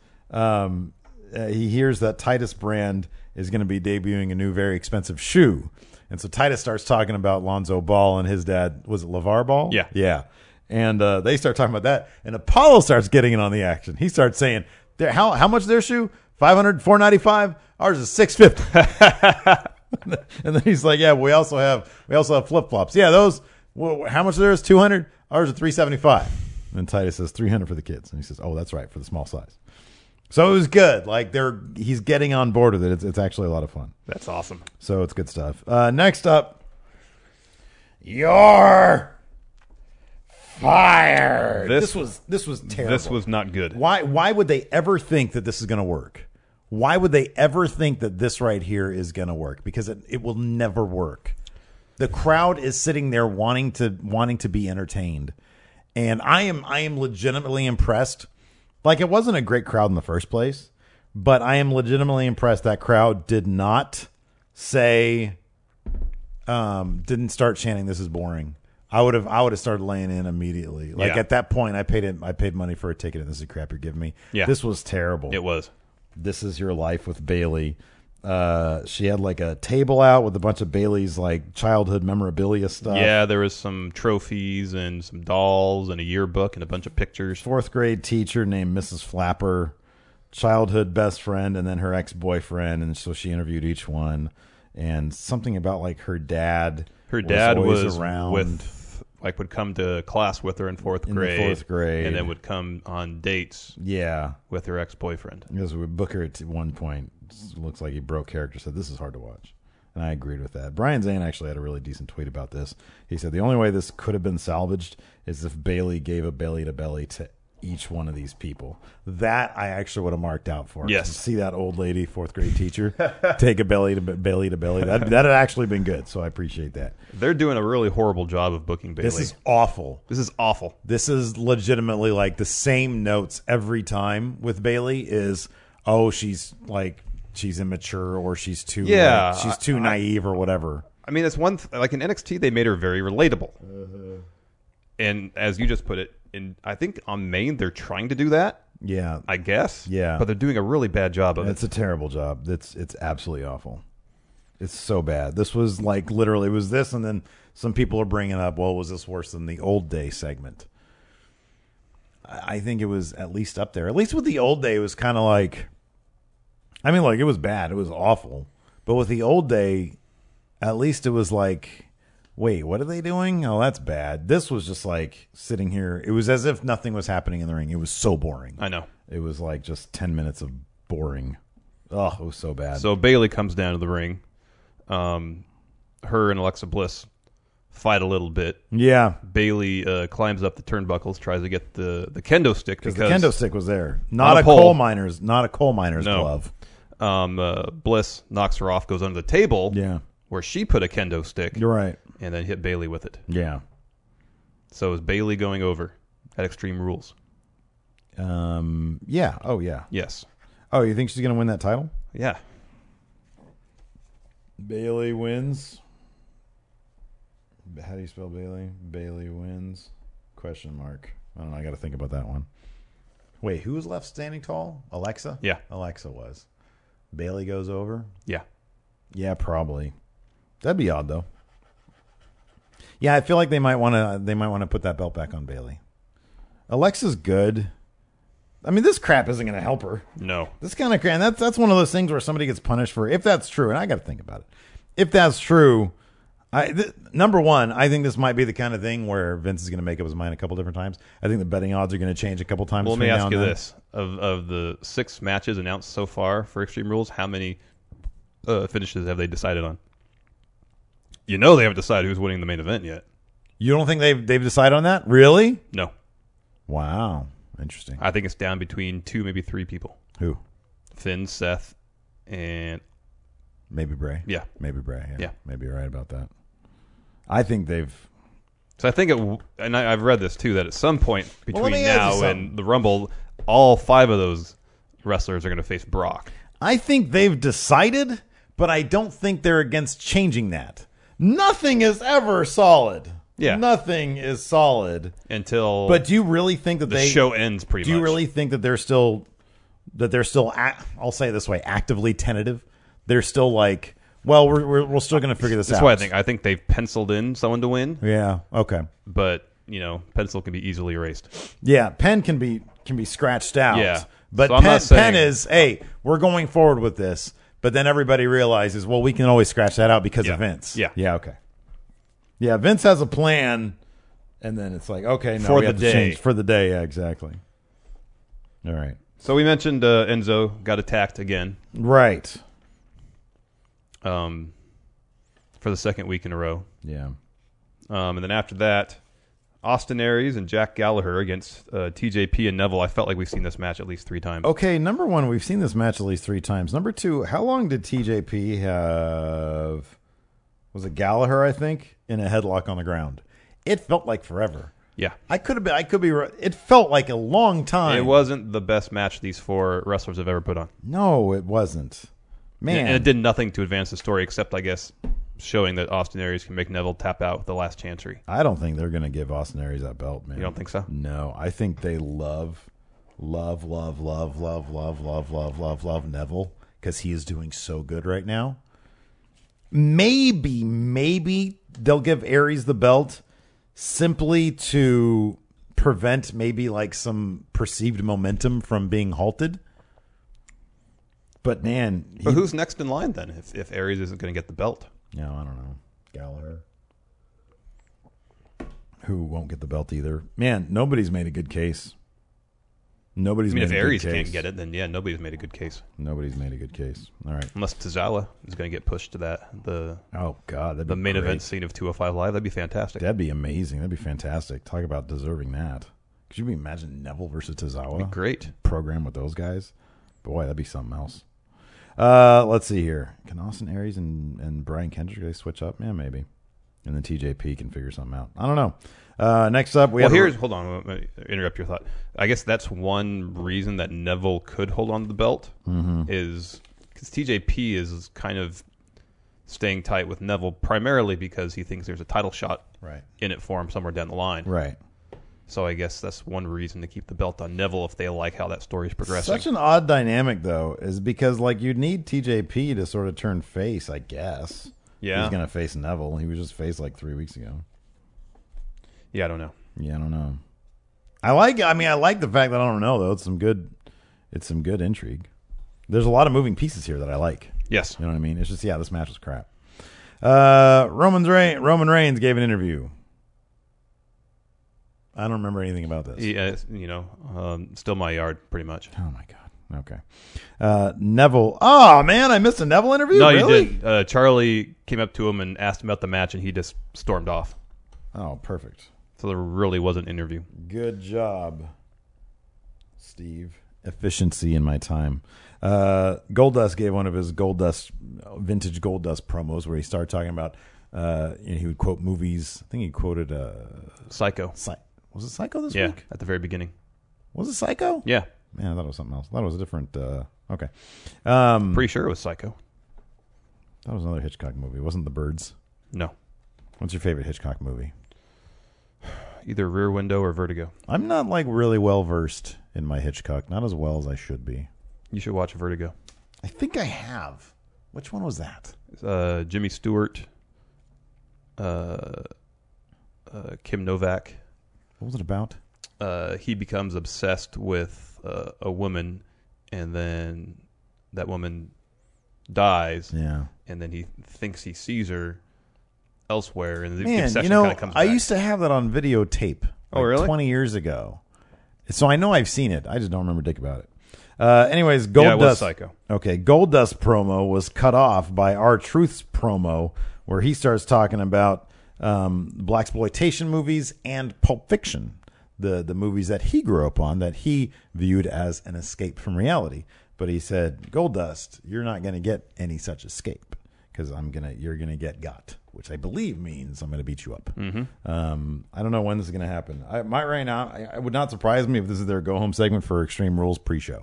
he hears that Titus brand is going to be debuting a new, very expensive shoe. And so Titus starts talking about Lonzo Ball and his dad. Was it LeVar Ball? Yeah. Yeah. And they start talking about that. And Apollo starts getting in on the action. He starts saying, how much is their shoe? $500, $495? Ours is $650. And then he's like, yeah, we also have flip flops. Yeah, those. Well, how much are theirs? $200. Ours are $375. And Titus says $300 for the kids. And he says, oh, that's right, for the small size. So it was good. Like he's getting on board with it. It's actually a lot of fun. That's awesome. So it's good stuff. Next up, you're fired. This was terrible. This was not good. Why would they ever think that this is going to work? Why would they ever think that this right here is going to work? Because it will never work. The crowd is sitting there wanting to be entertained, and I am legitimately impressed. Like, it wasn't a great crowd in the first place, but I am legitimately impressed that crowd did not say, didn't start chanting, "This is boring." I would have started laying in immediately. Like, at that point, I paid money for a ticket, and this is crap you're giving me. Yeah. This was terrible. It was. This is your life with Bayley. She had like a table out with a bunch of Bayley's like childhood memorabilia stuff. Yeah, there was some trophies and some dolls and a yearbook and a bunch of pictures. 4th grade teacher named Mrs. Flapper, childhood best friend, and then her ex-boyfriend, and so she interviewed each one. And something about like her dad. Her dad was around would come to class with her in 4th grade. In the 4th grade. And then would come on dates with her ex-boyfriend. Because Booker at one point looks like he broke character, said this is hard to watch. And I agreed with that. Brian Zane actually had a really decent tweet about this. He said the only way this could have been salvaged is if Bayley gave a belly-to-belly to each one of these people. That I actually would have marked out for. Yes. See that old lady, 4th grade teacher, take a belly to belly. That had actually been good, so I appreciate that. They're doing a really horrible job of booking Bayley. This is awful. This is awful. This is legitimately like the same notes every time with Bayley is, oh, she's immature or she's too naive or whatever. I mean, it's one like in NXT they made her very relatable. And as you just put it, I think on Maine they're trying to do that. Yeah. I guess. Yeah. But they're doing a really bad job of it. It's a terrible job. It's absolutely awful. It's so bad. This was like literally it was this, and then some people are bringing up, well, was this worse than the Old Day segment? I think it was at least up there. At least with the Old Day, it was kind of like, I mean, like it was bad. It was awful. But with the Old Day, at least it was like, wait, what are they doing? Oh, that's bad. This was just like sitting here. It was as if nothing was happening in the ring. It was so boring. I know. It was like just 10 minutes of boring. Oh, it was so bad. So Bayley comes down to the ring. Her and Alexa Bliss fight a little bit. Yeah. Bayley climbs up the turnbuckles, tries to get the kendo stick Because the kendo stick was there. On Not a a pole. coal miner's No. glove. Bliss knocks her off, goes under the table Yeah. where she put a kendo stick You're right. and then hit Bayley with it. Yeah. So is Bayley going over at Extreme Rules? Yeah. Oh, yeah. Yes. Oh, you think she's going to win that title? Yeah. Bayley wins. How do you spell Bayley? Bayley wins. Question mark. I don't know. I got to think about that one. Wait, who was left standing tall? Alexa? Yeah. Alexa was. Bayley goes over? Yeah. Yeah, probably. That'd be odd though. Yeah, I feel like they might want to put that belt back on Bayley. Alexa's good. I mean, this crap isn't going to help her. No. This kind of crap. That's one of those things where somebody gets punished for. If that's true, and I got to think about it. If that's true, number one, I think this might be the kind of thing where Vince is going to make up his mind a couple different times. I think the betting odds are going to change a couple times. Well, let me between now ask you and then. this: of the 6 matches announced so far for Extreme Rules, how many finishes have they decided on? You know they haven't decided who's winning the main event yet. You don't think they've decided on that? Really? No. Wow. Interesting. I think it's down between 2, maybe 3 people. Who? Finn, Seth, and Maybe Bray. yeah. Maybe Bray. Yeah. Yeah. Maybe you're right about that. I think they've. So I think and I've read this too, that at some point Well, let between me ask you now something. and the Rumble, all 5 of those wrestlers are going to face Brock. I think they've decided, but I don't think they're against changing that. Nothing is ever solid. Yeah. Nothing is solid. Until But do you really think that the show ends pretty Do much. you really think that they're still I'll say it this way, actively tentative? They're still like, well, we're still going to figure this out. That's what I think they've penciled in someone to win, Yeah. Okay. but pencil can be easily erased. Yeah. Pen can be scratched out. Yeah. But So I'm not saying- pen is, hey, we're going forward with this. But then everybody realizes, well, we can always scratch that out because Yeah. of Vince. Yeah. Yeah. Okay. Yeah. Vince has a plan, and then it's like, okay, no, For we the have to day. change for the day. Yeah. Exactly. All right. So we mentioned Enzo got attacked again Right. for the 2nd week in a row. Yeah. And then after that, Austin Aries and Jack Gallagher against TJP and Neville. I felt like we've seen this match at least 3 times. Okay, number one, we've seen this match at least 3 times. Number two, how long did TJP have? Was it Gallagher, I think, in a headlock on the ground? It felt like forever. Yeah. I could be right. It felt like a long time. It wasn't the best match these 4 wrestlers have ever put on. No, it wasn't. Man. And it did nothing to advance the story except, I guess, showing that Austin Aries can make Neville tap out with the last chancery. I don't think they're going to give Austin Aries that belt, man. You don't think so? No, I think they love Neville because he is doing so good right now. Maybe they'll give Aries the belt simply to prevent maybe like some perceived momentum from being halted. But man, But who's next in line then if Aries isn't going to get the belt? No, I don't know. Gallagher. Who won't get the belt either. Man, nobody's made a good case. Nobody's made if a Aries good case. can't get it, then yeah, nobody's made a good case. Nobody's made a good case. All right. Unless Tozawa is going to get pushed to the Oh, God. That'd be main great. event scene of 205 Live. That'd be fantastic. That'd be amazing. That'd be fantastic. Talk about deserving that. Could you imagine Neville versus Tozawa? That'd be great. Program with those guys? Boy, that'd be something else. Let's see here. Can Austin Aries and Brian Kendrick, they switch up? Yeah, maybe. And then TJP can figure something out. I don't know. Next up, hold on. Let me interrupt your thought. I guess that's one reason that Neville could hold on to the belt is because TJP is kind of staying tight with Neville primarily because he thinks there's a title shot Right. in it for him somewhere down the line. Right. So I guess that's one reason to keep the belt on Neville if they like how that story is progressing. Such an odd dynamic, though, is because like you'd need TJP to sort of turn face, I guess. Yeah. He's going to face Neville. He was just face like 3 weeks ago. Yeah, I don't know. Yeah, I don't know. I like the fact that I don't know, though. It's some good intrigue. There's a lot of moving pieces here that I like. Yes. You know what I mean? It's just, this match was crap. Roman Reigns gave an interview. I don't remember anything about this. Yeah, still my yard, pretty much. Oh, my God. Okay. Neville. Oh, man, I missed a Neville interview? No, really? you didn't. Charlie came up to him and asked him about the match, and he just stormed off. Oh, perfect. So there really was an interview. Good job, Steve. Efficiency in my time. Goldust gave one of his vintage Goldust promos where he started talking about, he would quote movies. I think he quoted Psycho. Was it Psycho this Yeah, week? at the very beginning. Was it Psycho? Yeah. Man, I thought it was something else. I thought it was a different. Okay. Pretty sure it was Psycho. That was another Hitchcock movie. It wasn't The Birds. No. What's your favorite Hitchcock movie? Either Rear Window or Vertigo. I'm not like really well versed in my Hitchcock. Not as well as I should be. You should watch Vertigo. I think I have. Which one was that? Jimmy Stewart, Kim Novak. What was it about? He becomes obsessed with a woman, and then that woman dies. Yeah. And then he thinks he sees her elsewhere, and the Man, obsession kind of comes I back. used to have that on videotape. Oh, really? 20 years ago. So I know I've seen it. I just don't remember dick about it. Anyways, Yeah, it Goldust. was Psycho. Okay, Goldust promo was cut off by R-Truth's promo, where he starts talking about blaxploitation movies and Pulp Fiction, the movies that he grew up on that he viewed as an escape from reality. But he said, Goldust, you're not going to get any such escape because you're gonna get got, which I believe means I'm going to beat you up. Mm-hmm. I don't know when this is going to happen. Right now, it would not surprise me if this is their go home segment for Extreme Rules pre-show.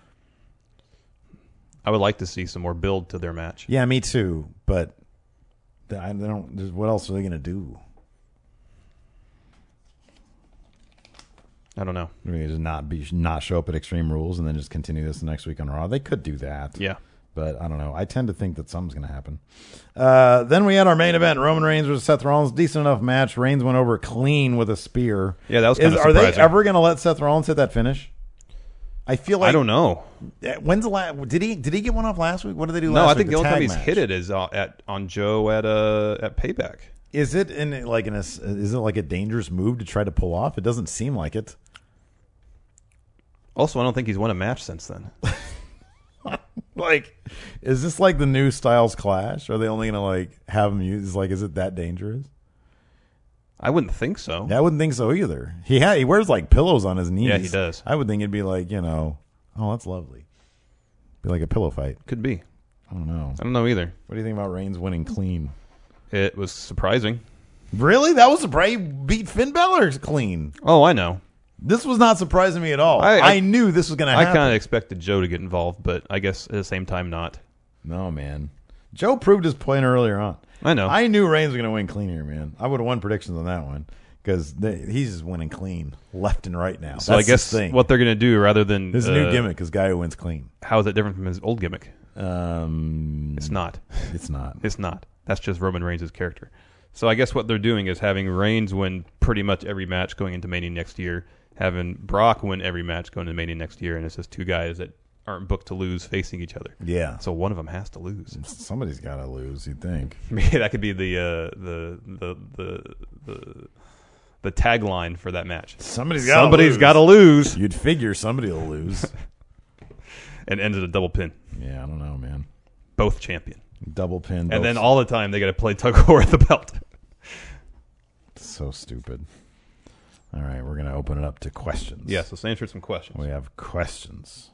I would like to see some more build to their match. Yeah, me too. But they don't. What else are they going to do? I don't know. Maybe just not show up at Extreme Rules and then just continue this next week on Raw. They could do that. Yeah. But I don't know. I tend to think that something's going to happen. Then we had our main event: Roman Reigns versus Seth Rollins. Decent enough match. Reigns went over clean with a spear. Yeah, that was kind of Are surprising. they ever going to let Seth Rollins hit that finish? I feel like I don't know. When's the last? Did he get one off last week? What did they do last No, week? I think the only time tag he's match. hit it is on Joe at Payback. Is it is it like a dangerous move to try to pull off? It doesn't seem like it. Also, I don't think he's won a match since then. Like, is this like the new Styles Clash? Are they only gonna like have him use? Like, is it that dangerous? I wouldn't think so. Yeah, I wouldn't think so either. He wears like pillows on his knees. Yeah, he does. I would think it'd be like, oh, that's lovely. Be like a pillow fight. Could be. I don't know. I don't know either. What do you think about Reigns winning clean? It was surprising. Really? That was surprising. He beat Finn Balor clean. Oh, I know. This was not surprising me at all. I knew this was going to I happen. kind of expected Joe to get involved, but I guess at the same time not. No, man. Joe proved his point earlier on. I know. I knew Reigns was going to win clean here, man. I would have won predictions on that one because he's just winning clean left and right now. So That's I guess his thing. what they're going to do rather than His new gimmick is guy who wins clean. How is that different from his old gimmick? It's not. It's not. It's not. That's just Roman Reigns' character. So I guess what they're doing is having Reigns win pretty much every match going into Mania next year, having Brock win every match going into Mania next year, and it's just two guys that aren't booked to lose facing each other. Yeah. So one of them has to lose. Somebody's got to lose, you'd think. Maybe that could be the tagline for that match. Somebody's got to lose. You'd figure somebody will lose. And ends at a double pin. Yeah, I don't know, man. Both champion. Double pin. And then all the time they got to play tug of war at the belt. So stupid. All right, we're going to open it up to questions. Yes, let's answer some questions. We have questions.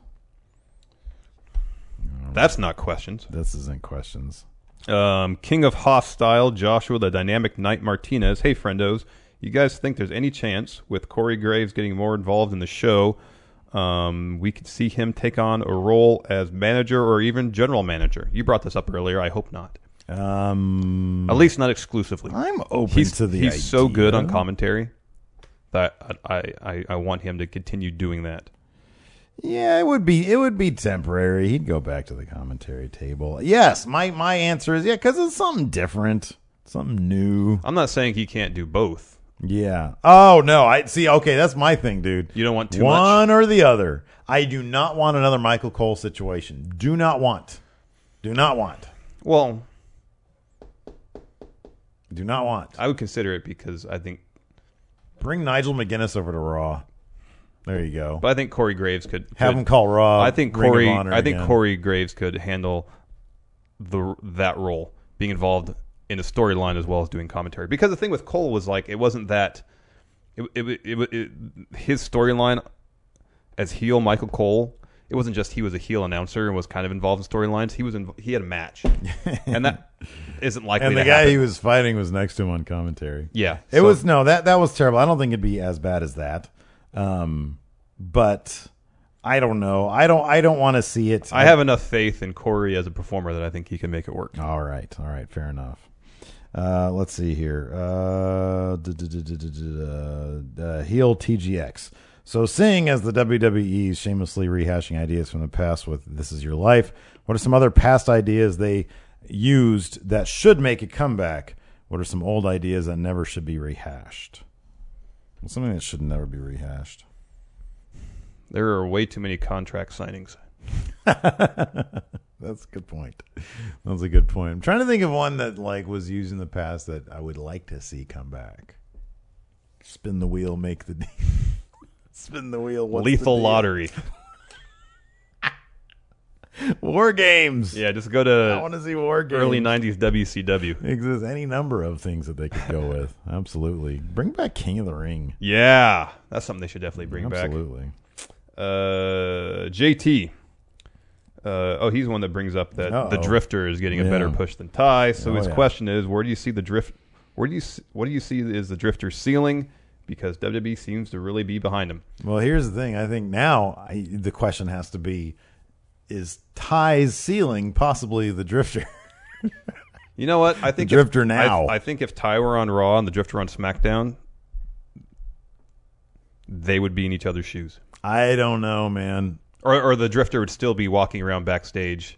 That's not questions. This isn't questions. King of Hostile, Joshua the Dynamic Knight Martinez. Hey, friendos. You guys think there's any chance with Corey Graves getting more involved in the show, we could see him take on a role as manager or even general manager? You brought this up earlier. I hope not. At least not exclusively. I'm open He's to the He's so good on idea. commentary that I want him to continue doing that. Yeah, it would be temporary. He'd go back to the commentary table. Yes, my answer is because it's something different, something new. I'm not saying he can't do both. Yeah. Oh no, I see. Okay, that's my thing, dude. You don't want too one much? or the other. I do not want another Michael Cole situation. Do not want. Well, Do not want. I would consider it because I think, Bring Nigel McGuinness over to Raw. There you go. but I think Corey Graves could Have him call Raw. I think Ring of Honor again. Corey Graves could handle that role, being involved in a storyline as well as doing commentary. Because the thing with Cole was like, it wasn't that his storyline as heel Michael Cole. It wasn't just he was a heel announcer and was kind of involved in storylines. He had a match, and that isn't likely. And the to guy happen. he was fighting was next to him on commentary. Yeah, It was that was terrible. I don't think it'd be as bad as that. But I don't know. I don't want to see it. I have enough faith in Corey as a performer that I think he can make it work. All right. Fair enough. Let's see here. Heel TGX. So, seeing as the WWE is shamelessly rehashing ideas from the past with "This Is Your Life," what are some other past ideas they used that should make a comeback? What are some old ideas that never should be rehashed? Well, something that should never be rehashed. There are way too many contract signings. That's a good point. That's a good point. I'm trying to think of one that was used in the past that I would like to see come back. Spin the wheel, make the deal. Spin the wheel. What's Lethal the deal? Lottery. War Games. Yeah, just go I want to to see War Games. early 90s WCW. Exists any number of things that they could go with. Absolutely. Bring back King of the Ring. Yeah, that's something they should definitely bring Absolutely. back. JT. He's one that brings up that the Drifter is getting a better push than Ty. So his question is, where do you see the drift? What do you see is the Drifter's ceiling? Because WWE seems to really be behind him. Well, here's the thing. I think now the question has to be, is Ty's ceiling possibly the Drifter? You know what? I think the Drifter now. I think if Ty were on Raw and the Drifter on SmackDown, they would be in each other's shoes. I don't know, man. Or the Drifter would still be walking around backstage,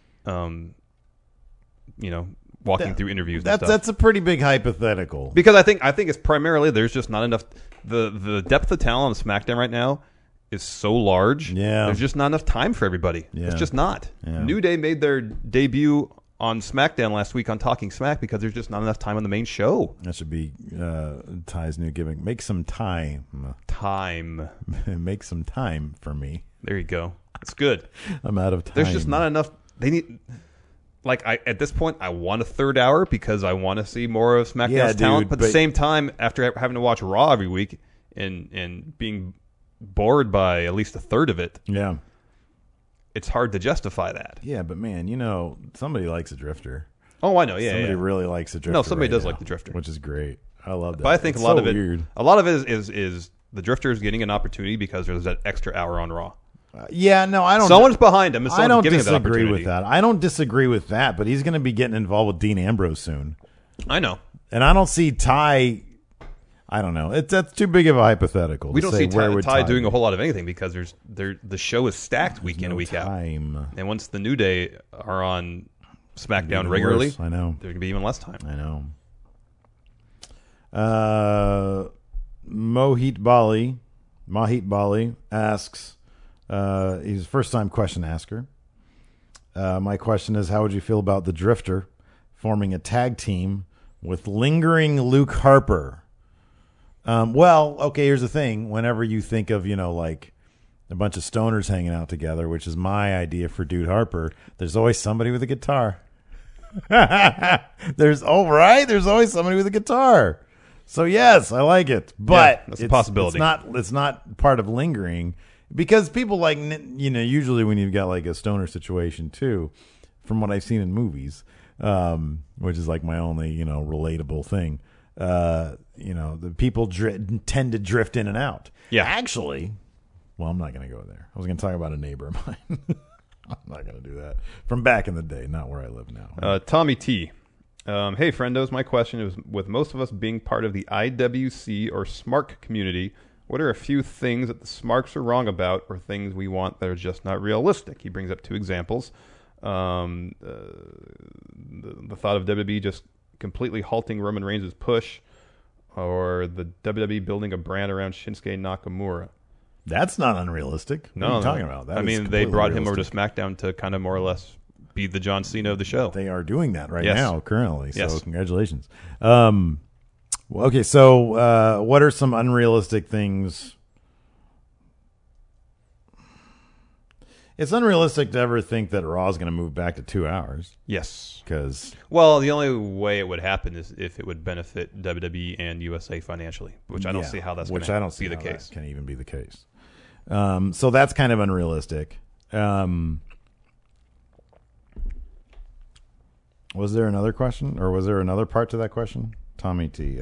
walking through interviews. And stuff. That's a pretty big hypothetical. Because I think it's primarily there's just not enough. The depth of talent on SmackDown right now is so large. Yeah, there's just not enough time for everybody. Yeah. It's just not. Yeah. New Day made their debut on SmackDown last week on Talking Smack because there's just not enough time on the main show. That should be Ty's new gimmick. Make some time. Make some time for me. There you go. It's good. I'm out of time. There's just not enough. They need. At this point, I want a third hour because I want to see more of SmackDown's talent. But at the same time, after having to watch Raw every week and being bored by at least a third of it, yeah, it's hard to justify that. Yeah, but man, somebody likes a Drifter. Oh, I know. Yeah, somebody yeah. really likes a Drifter. No, somebody does now, like the Drifter, which is great. I love that. But I think it's a lot so of it, weird. a lot of it is the Drifter is getting an opportunity because there's that extra hour on Raw. Yeah, no, I don't. Someone's behind him. And I don't giving that disagree opportunity. with that. I don't disagree with that. But he's going to be getting involved with Dean Ambrose soon. I know, and I don't see Ty. I don't know. That's too big of a hypothetical. We don't see Ty doing be? a whole lot of anything because the show is stacked week in and week out. And once the New Day are on SmackDown regularly, worse. I know there's gonna be even less time. I know. Mohit Bali asks. He's a first-time question asker. My question is, how would you feel about the Drifter forming a tag team with lingering Luke Harper? Well, okay, here's the thing. Whenever you think of, a bunch of stoners hanging out together, which is my idea for Dude Harper, there's always somebody with a guitar. There's always somebody with a guitar. So yes, I like it, but that's a possibility. It's not part of lingering because people usually when you've got like a stoner situation too, from what I've seen in movies, which is like my only relatable thing. The people tend to drift in and out. Yeah, actually, well, I'm not going to go there. I was going to talk about a neighbor of mine. I'm not going to do that. From back in the day, not where I live now. Tommy T. Hey, friendos, my question is, with most of us being part of the IWC or SMARC community, what are a few things that the SMARCs are wrong about or things we want that are just not realistic? He brings up 2 examples. The thought of WWE just completely halting Roman Reigns' push, or the WWE building a brand around Shinsuke Nakamura. That's not unrealistic. What are you talking about? That I is mean, they completely brought him over to realistic. SmackDown to kind of more or less be the John Cena of the show. They are doing that right Yes. now, currently. So Yes. congratulations. Well, okay, so what are some unrealistic things? It's unrealistic to ever think that Raw is going to move back to 2 hours Yes. because Well, the only way it would happen is if it would benefit WWE and USA financially, which I don't see how that's going to be the case. That can even be the case. So that's kind of unrealistic. Was there another question, or was there another part to that question? Tommy T.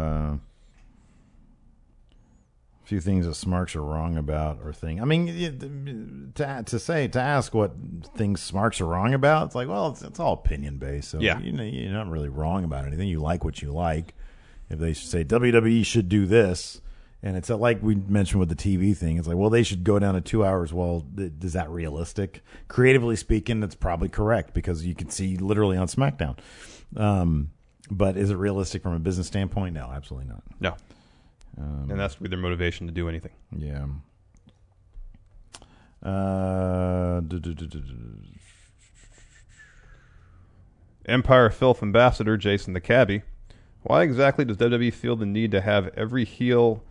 Few things that Smarks are wrong about or thing. I mean, to ask what things Smarks are wrong about, it's like, well, it's all opinion based. So Yeah. you're not really wrong about anything. You like what you like. If they say WWE should do this, and it's like we mentioned with the TV thing, it's like, well, they should go down to 2 hours. Well, is that realistic? Creatively speaking, that's probably correct because you can see literally on SmackDown. But is it realistic from a business standpoint? No, absolutely not. No. And that's their motivation to do anything. Yeah. Empire Filth Ambassador Jason the Cabbie. Why exactly does WWE feel the need to have every heel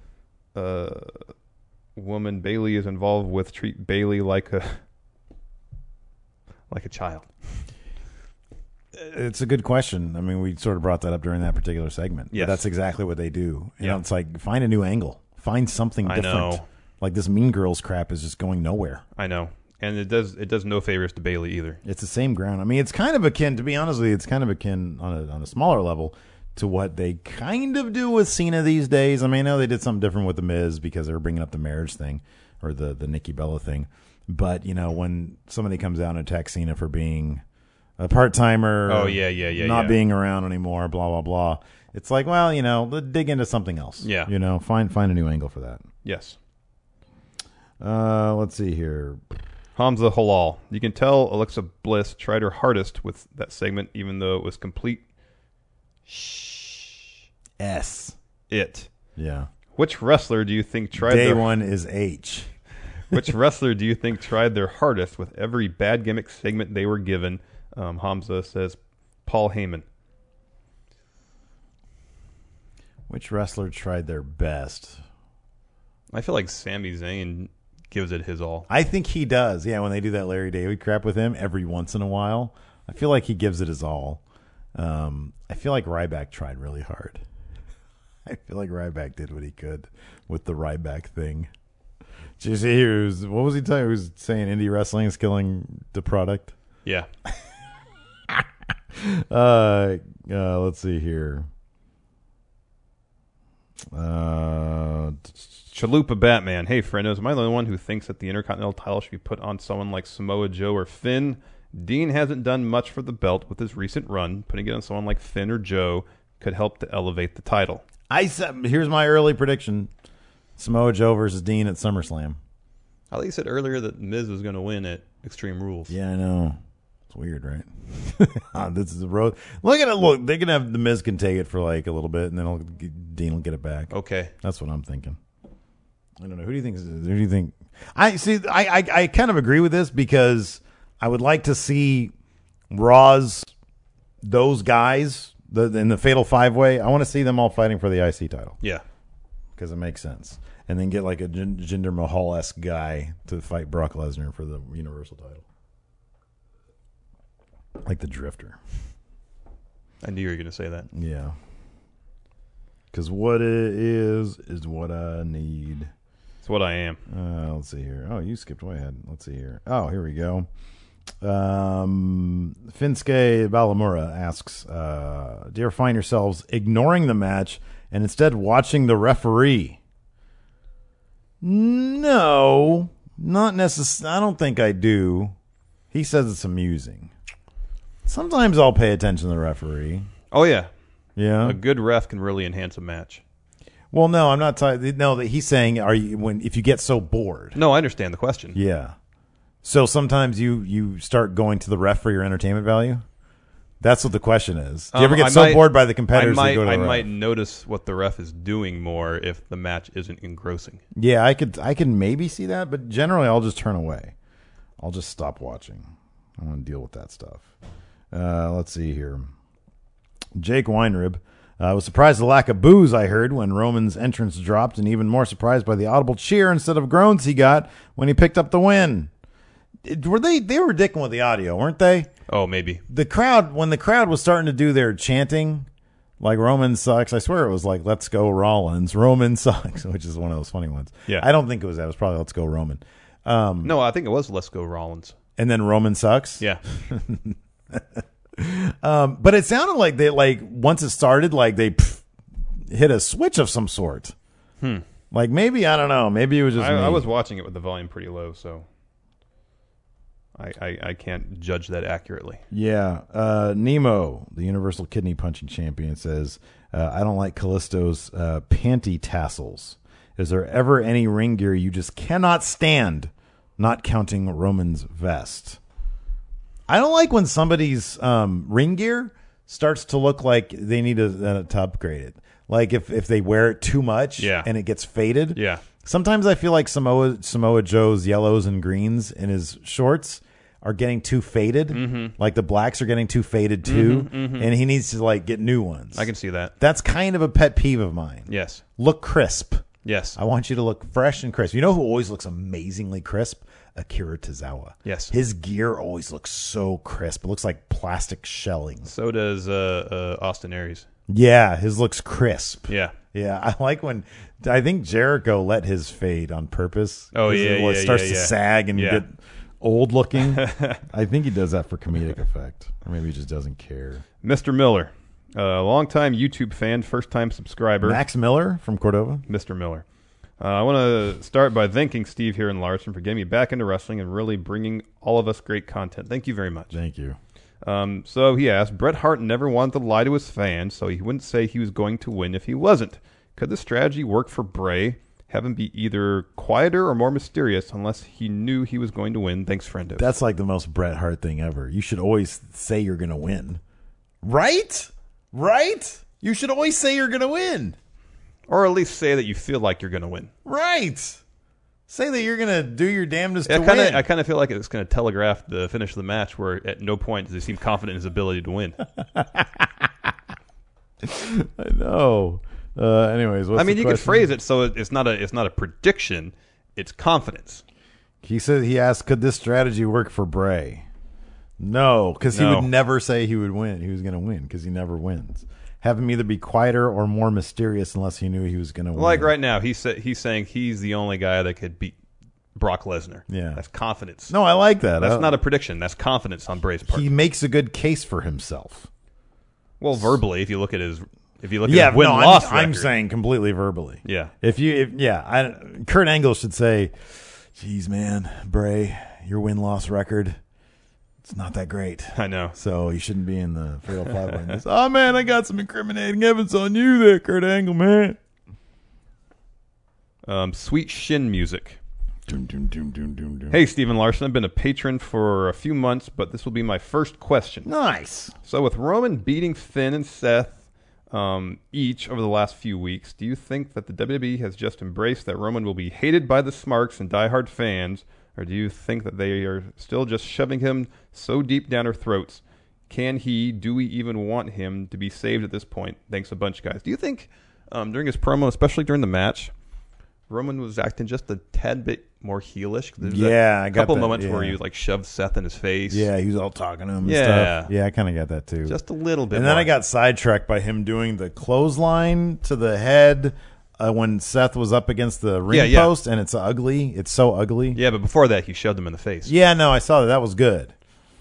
woman Bailey is involved with treat Bailey like a child? It's a good question. I mean, we sort of brought that up during that particular segment. Yes. But that's exactly what they do. You Yeah. know, it's like, find a new angle. Find something I different. know. Like this Mean Girls crap is just going nowhere. I know. And it does no favors to Bailey either. It's the same ground. I mean, it's kind of akin, to be honest with you, it's kind of akin on a smaller level to what they kind of do with Cena these days. I mean, I know they did something different with The Miz because they were bringing up the marriage thing or the Nikki Bella thing. But, you know, when somebody comes out and attacks Cena for being a part-timer, Oh, yeah, not yeah. being around anymore, blah, blah, blah. It's like, well, you know, dig into something else. Yeah. You know, find a new angle for that. Yes. Let's see here. Hamza Halal. You can tell Alexa Bliss tried her hardest with that segment, even though it was complete S. it. Yeah. Which wrestler do you think tried Day their one is H. Which wrestler do you think tried their hardest with every bad gimmick segment they were given? Hamza says Paul Heyman. Which wrestler tried their best? I feel like Sami Zayn gives it his all. I think he does. Yeah, when they do that Larry David crap with him every once in a while, I feel like he gives it his all. I feel like Ryback tried really hard. I feel like Ryback did what he could with the Ryback thing. Did you see here? What was he telling? He was saying indie wrestling is killing the product. Yeah. Let's see here. Chalupa Batman. Hey, friendos. Am I the only one who thinks that the Intercontinental title should be put on someone like Samoa Joe or Finn? Dean hasn't done much for the belt with his recent run. Putting it on someone like Finn or Joe could help to elevate the title. Here's my early prediction: Samoa Joe versus Dean at SummerSlam. I thought you said earlier that Miz was going to win at Extreme Rules. Yeah, I know. It's weird, right? This is the road. Look at it. Look, they can have the Miz can take it for like a little bit, and then Dean will get it back. Okay. That's what I'm thinking. I don't know. Who do you think? Who do you think? I see. I kind of agree with this because I would like to see Raw's those guys in the Fatal 5-Way. I want to see them all fighting for the IC title Yeah. because it makes sense, and then get like a Jinder Mahal-esque guy to fight Brock Lesnar for the Universal title. Like the Drifter. I knew you were going to say that. Yeah. Because what it is what I need. It's what I am. Let's see here. Oh, you skipped way ahead. Let's see here. Oh, here we go. Finsuke Balamura asks, do you ever find yourselves ignoring the match and instead watching the referee? No, not necessarily. I don't think I do. He says it's amusing. Sometimes I'll pay attention to the referee. Oh yeah, Yeah. a good ref can really enhance a match. Well, no, I'm not talking. No, that he's saying, if you get so bored? No, I understand the question. Yeah. So sometimes you start going to the ref for your entertainment value. That's what the question is. Do you ever get bored by the competitors? I that go to the ref? might notice what the ref is doing more if the match isn't engrossing. Yeah, I could maybe see that, but generally I'll just turn away. I'll just stop watching. I don't want to deal with that stuff. Let's see here. Jake Weinrib. I was surprised at the lack of boos I heard when Roman's entrance dropped, and even more surprised by the audible cheer instead of groans he got when he picked up the win. They were dicking with the audio, weren't they? Oh, maybe. When the crowd was starting to do their chanting, like Roman sucks, I swear it was like "Let's go Rollins," Roman sucks, which is one of those funny ones. Yeah. I don't think it was that. It was probably "Let's go Roman." No, I think it was "Let's go Rollins." And then Roman sucks. Yeah. But it sounded like they once it started, like they hit a switch of some sort. Like maybe, I don't know. Maybe it was just me. I was watching it with the volume pretty low, so I can't judge that accurately. Yeah. Nemo, the Universal Kidney Punching Champion, says, I don't like Callisto's panty tassels. Is there ever any ring gear you just cannot stand, not counting Roman's vest? I don't like when somebody's ring gear starts to look like they need to upgrade it. Like if they wear it too much and it gets faded. Yeah. Sometimes I feel like Samoa Joe's yellows and greens in his shorts are getting too faded. Mm-hmm. Like the blacks are getting too faded too. Mm-hmm. And he needs to get new ones. I can see that. That's kind of a pet peeve of mine. Yes. Look crisp. Yes. I want you to look fresh and crisp. You know who always looks amazingly crisp? Akira Tozawa. Yes. His gear always looks so crisp. It looks like plastic shelling. So does Austin Aries. Yeah, his looks crisp. Yeah. Yeah, I like when I think Jericho let his fade on purpose. Oh, yeah, it starts to sag and Yeah. get old looking. I think he does that for comedic effect. Or maybe he just doesn't care. Mr. Miller, a longtime YouTube fan, first-time subscriber. Max Miller from Cordova. Mr. Miller. I want to start by thanking Steve here and Larson for getting me back into wrestling and really bringing all of us great content. Thank you very much. Thank you. So he asked, Bret Hart never wanted to lie to his fans, so he wouldn't say he was going to win if he wasn't. Could this strategy work for Bray? Have him be either quieter or more mysterious unless he knew he was going to win? Thanks, friendos. That's like the most Bret Hart thing ever. You should always say you're going to win. Right? Right? You should always say you're going to win. Or at least say that you feel like you're going to win. Right. Say that you're going to do your damnedest to win. win. I kind of feel like it's going to telegraph the finish of the match where at no point does he seem confident in his ability to win. I know. Anyways, what's the you question? could phrase it so it's not a prediction, it's confidence. He asked, could this strategy work for Bray? No, because he would never say he would win. He was going to win because he never wins. Have him either be quieter or more mysterious unless he knew he was going to win. Like right now, he's saying he's the only guy that could beat Brock Lesnar. Yeah. That's confidence. No, I like that. That's not a prediction. That's confidence on Bray's part. He makes a good case for himself. Well, verbally, if you look at his win-loss record. I'm saying completely verbally. Yeah. Kurt Angle should say, geez, man, Bray, your win-loss record, it's not that great. I know. So you shouldn't be in the Fatal 5-Way. Oh, man, I got some incriminating evidence on you there, Kurt Angle, man. Sweet Shin Music. Doom, doom, doom, doom, doom, doom. Hey, Stephen Larson. I've been a patron for a few months, but this will be my first question. Nice. So with Roman beating Finn and Seth each over the last few weeks, do you think that the WWE has just embraced that Roman will be hated by the smarks and diehard fans, or do you think that they are still just shoving him so deep down our throats? Do we even want him to be saved at this point? Thanks a bunch, guys. Do you think during his promo, especially during the match, Roman was acting just a tad bit more heelish? Yeah, I got a couple that, moments yeah. where he shoved Seth in his face. Yeah, he was all talking to him and Yeah. stuff. Yeah, I kind of got that too. Just a little bit And then more. I got sidetracked by him doing the clothesline to the head when Seth was up against the ring post, and it's ugly. It's so ugly. Yeah, but before that, he shoved him in the face. Yeah, no, I saw that. That was good.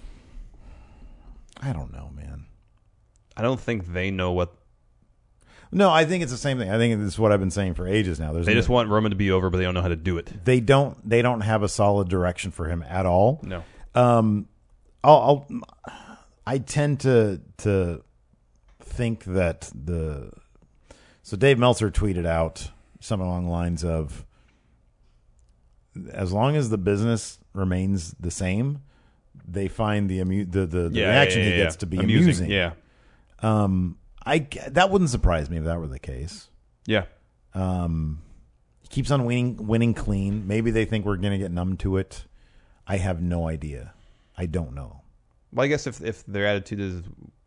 I don't know, man. I don't think they know what... No, I think it's the same thing. I think this is what I've been saying for ages now. They just want Roman to be over, but they don't know how to do it. They don't have a solid direction for him at all. No. I tend to think that so Dave Meltzer tweeted out something along the lines of, as long as the business remains the same, they find the reaction he gets to be amusing. Yeah. That wouldn't surprise me if that were the case. Yeah. He keeps on winning clean. Maybe they think we're going to get numb to it. I have no idea. I don't know. Well, I guess if their attitude is,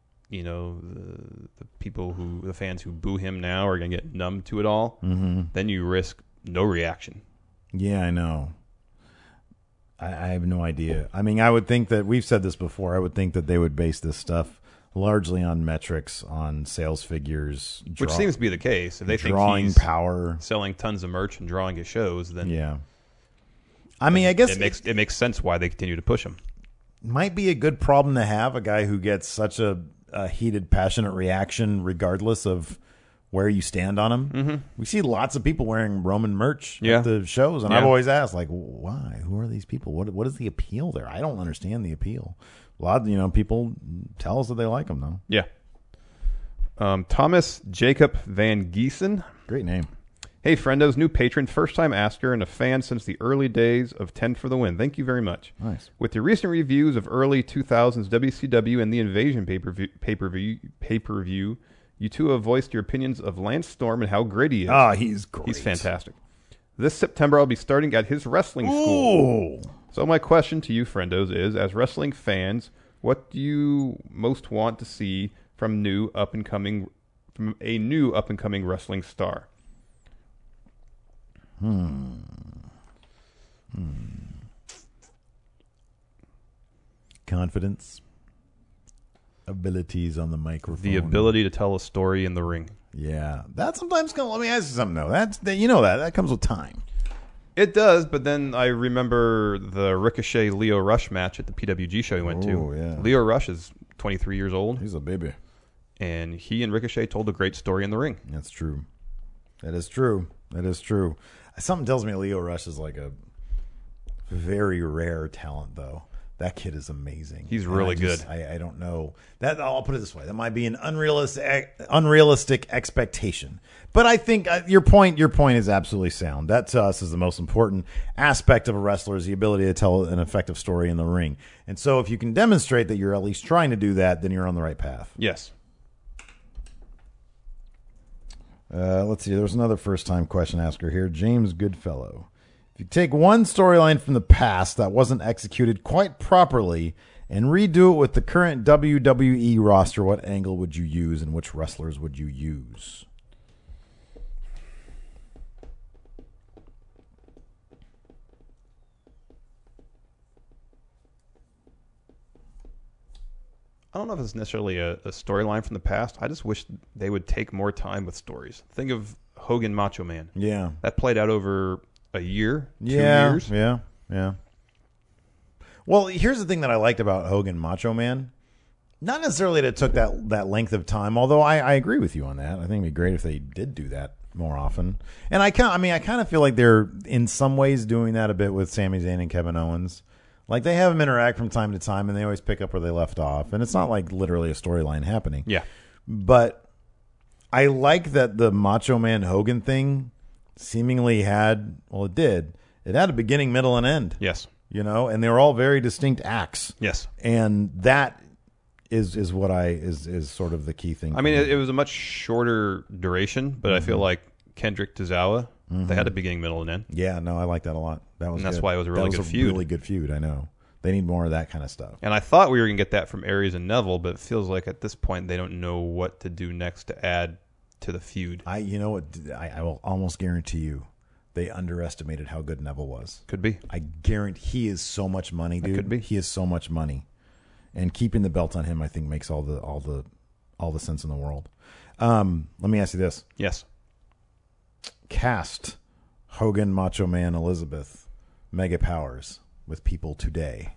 the fans who boo him now are going to get numb to it all, then you risk no reaction. Yeah, I know. I have no idea. I mean, I would think that, we've said this before, I would think that they would base this stuff largely on metrics, on sales figures. Which seems to be the case. If they think he's power, selling tons of merch and drawing his shows, then yeah. I mean, I guess it makes sense why they continue to push him. Might be a good problem to have, a guy who gets such a heated, passionate reaction regardless of where you stand on him. Mm-hmm. We see lots of people wearing Roman merch at the shows, and I've always asked, like, why? Who are these people? What is the appeal there? I don't understand the appeal. A lot of, people tell us that they like him, though. Yeah. Thomas Jacob Van Giesen. Great name. Hey, friendos, new patron, first-time asker, and a fan since the early days of 10 for the Win. Thank you very much. Nice. With your recent reviews of early 2000s WCW and the Invasion pay-per-view, you two have voiced your opinions of Lance Storm and how great he is. Ah, he's great. He's fantastic. This September, I'll be starting at his wrestling school. So my question to you, friendos, is, as wrestling fans, what do you most want to see from a new up-and-coming wrestling star? Confidence, abilities on the microphone, the ability to tell a story in the ring. Yeah, that sometimes comes. Let me ask you something though. That comes with time. It does, but then I remember the Ricochet Leo Rush match at the PWG show he went to. Yeah. Leo Rush is 23 years old. He's a baby, and he and Ricochet told a great story in the ring. That's true. That is true. Something tells me Leo Rush is like a very rare talent, though. That kid is amazing. He's really good. I don't know. I'll put it this way. That might be an unrealistic expectation. But I think your point is absolutely sound. That, to us, is the most important aspect of a wrestler, is the ability to tell an effective story in the ring. And so if you can demonstrate that you're at least trying to do that, then you're on the right path. Yes. Let's see. There's another first-time question asker here. James Goodfellow. If you take one storyline from the past that wasn't executed quite properly and redo it with the current WWE roster, what angle would you use and which wrestlers would you use? I don't know if it's necessarily a storyline from the past. I just wish they would take more time with stories. Think of Hogan Macho Man. Yeah. That played out over a year, 2 years. years. Yeah. Well, here's the thing that I liked about Hogan Macho Man. Not necessarily that it took that length of time, although I agree with you on that. I think it'd be great if they did do that more often. And I kind of feel like they're in some ways doing that a bit with Sami Zayn and Kevin Owens. Like, they have them interact from time to time, and they always pick up where they left off. And it's not like literally a storyline happening. Yeah. But I like that the Macho Man Hogan thing seemingly had, well, it did. It had a beginning, middle, and end. Yes. And they were all very distinct acts. Yes. And that is what is sort of the key thing. I mean, it was a much shorter duration, but I feel like Kendrick Tozawa, they had a beginning, middle, and end. Yeah, no, I like that a lot. That's why it was a really good feud. Really good feud, I know. They need more of that kind of stuff. And I thought we were going to get that from Aries and Neville, but it feels like at this point they don't know what to do next to add to the feud. You know what? I will almost guarantee you they underestimated how good Neville was. Could be. I guarantee he is so much money, dude. Could be. He is so much money, and keeping the belt on him, I think, makes all the sense in the world. Let me ask you this: Yes. Cast Hogan, Macho Man, Elizabeth, Mega Powers with people today.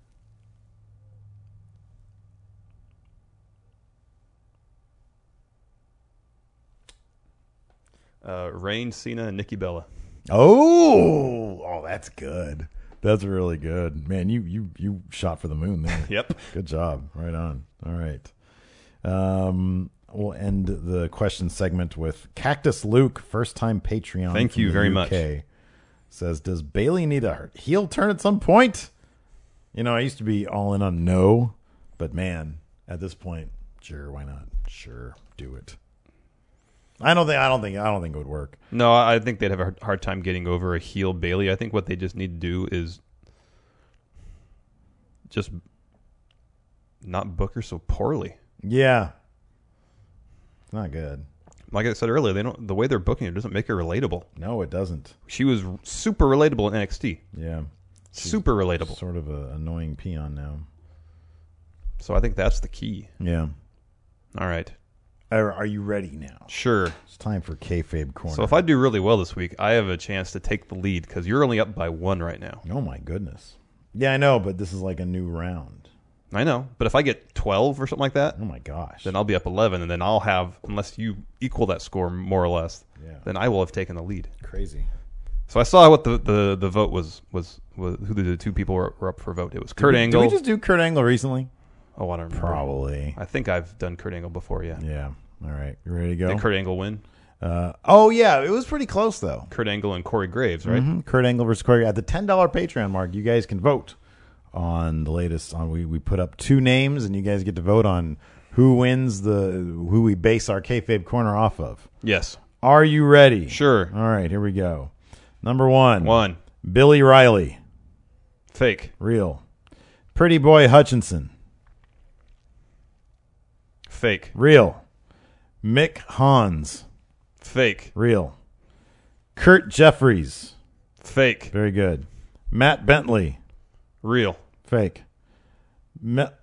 Reigns, Cena, and Nikki Bella. Oh, that's good. That's really good, man. You shot for the moon there. Yep. Good job. Right on. All right. we'll end the question segment with Cactus Luke, first-time Patreon. Thank you very much. Says, does Bailey need a heel turn at some point? You know, I used to be all in on no, but man, at this point, sure, why not? Sure, do it. I don't think it would work. No, I think they'd have a hard time getting over a heel Bailey. I think what they just need to do is just not book her so poorly. Yeah. It's not good. Like I said earlier, the way they're booking her doesn't make her relatable. No, it doesn't. She was super relatable in NXT. Yeah. Super relatable. Sort of an annoying peon now. So I think that's the key. Yeah. All right. Are you ready now? Sure. It's time for Kayfabe Corner. So if I do really well this week, I have a chance to take the lead because you're only up by 1 right now. Oh, my goodness. Yeah, I know, but this is like a new round. I know. But if I get 12 or something like that, oh, my gosh, then I'll be up 11, and then I'll have, unless you equal that score more or less, then I will have taken the lead. Crazy. So I saw what the vote was who the 2 people were up for a vote. It was Kurt Angle. Did we just do Kurt Angle recently? Oh, I don't remember. Probably. I think I've done Kurt Angle before, yeah. Yeah. All right. You ready to go? Did Kurt Angle win? Oh, yeah. It was pretty close, though. Kurt Angle and Corey Graves, right? Mm-hmm. Kurt Angle versus Corey. At the $10 Patreon mark, you guys can vote on the latest. We put up 2 names, and you guys get to vote on who wins who we base our Kayfabe Corner off of. Yes. Are you ready? Sure. All right. Here we go. Number 1. 1. Billy Riley. Fake. Real. Pretty Boy Hutchinson. Fake. Real. Mick Hans. Fake. Real. Kurt Jeffries. Fake. Very good. Matt Bentley. Real. Fake. Matt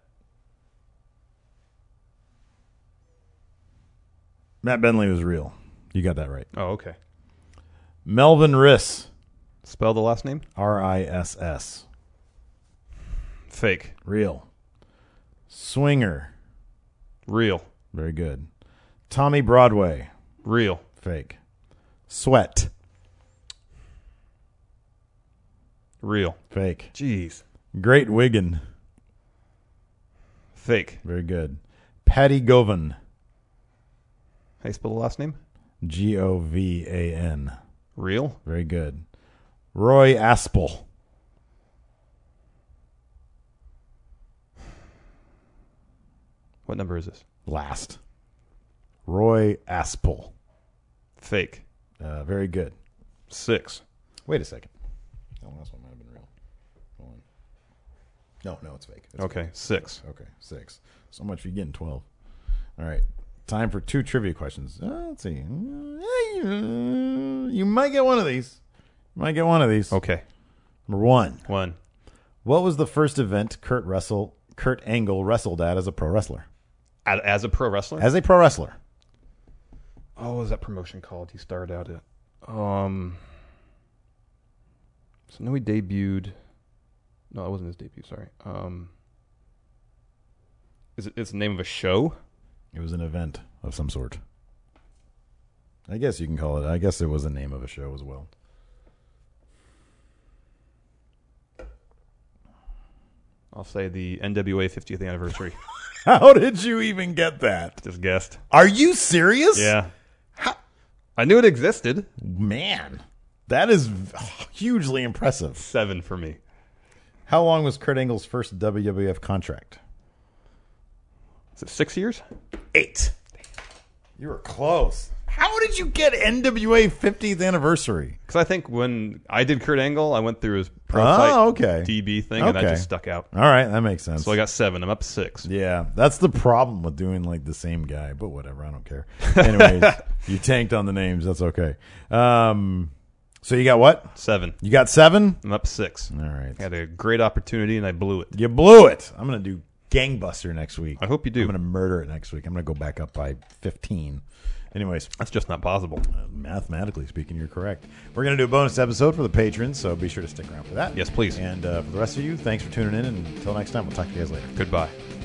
Bentley was real. You got that right. Oh, okay. Melvin Riss. Spell the last name? Riss. Fake. Real. Swinger. Real. Very good. Tommy Broadway. Real. Fake. Sweat. Real. Fake. Jeez. Great Wigan. Fake. Very good. Patty Govan. How you spell the last name? Govan. Real. Very good. Roy Aspel. What number is this? Last. Roy Aspel. Fake. Very good. 6. Wait a second. That last one might have been real. Hold on. No, it's fake. It's okay, fake. 6. Okay, 6. So much for you getting 12. All right. Time for 2 trivia questions. Let's see. You might get one of these. Okay. Number 1. 1. What was the first event Kurt Angle wrestled at as a pro wrestler? As a pro wrestler? As a pro wrestler. Oh, what was that promotion called he started out at? So no, he debuted. No, that wasn't his debut. Sorry. It's the name of a show? It was an event of some sort. I guess you can call it. I guess it was the name of a show as well. I'll say the NWA 50th anniversary. How did you even get that? Just guessed. Are you serious? Yeah. I knew it existed. Man, that is hugely impressive. 7 for me. How long was Kurt Angle's first WWF contract? Is it 6 years? 8. You were close. How did you get NWA 50th anniversary? Because I think when I did Kurt Angle, I went through his pro fight DB thing, and that just stuck out. All right, that makes sense. So I got 7. I'm up 6. Yeah, that's the problem with doing like the same guy, but whatever, I don't care. Anyways, you tanked on the names. That's okay. So you got what? 7. You got 7? I'm up 6. All right. I had a great opportunity, and I blew it. You blew it. I'm going to do Gangbuster next week. I hope you do. I'm going to murder it next week. I'm going to go back up by 15. Anyways, that's just not possible. Mathematically speaking, you're correct. We're going to do a bonus episode for the patrons, so be sure to stick around for that. Yes, please. And for the rest of you, thanks for tuning in. And until next time, we'll talk to you guys later. Goodbye.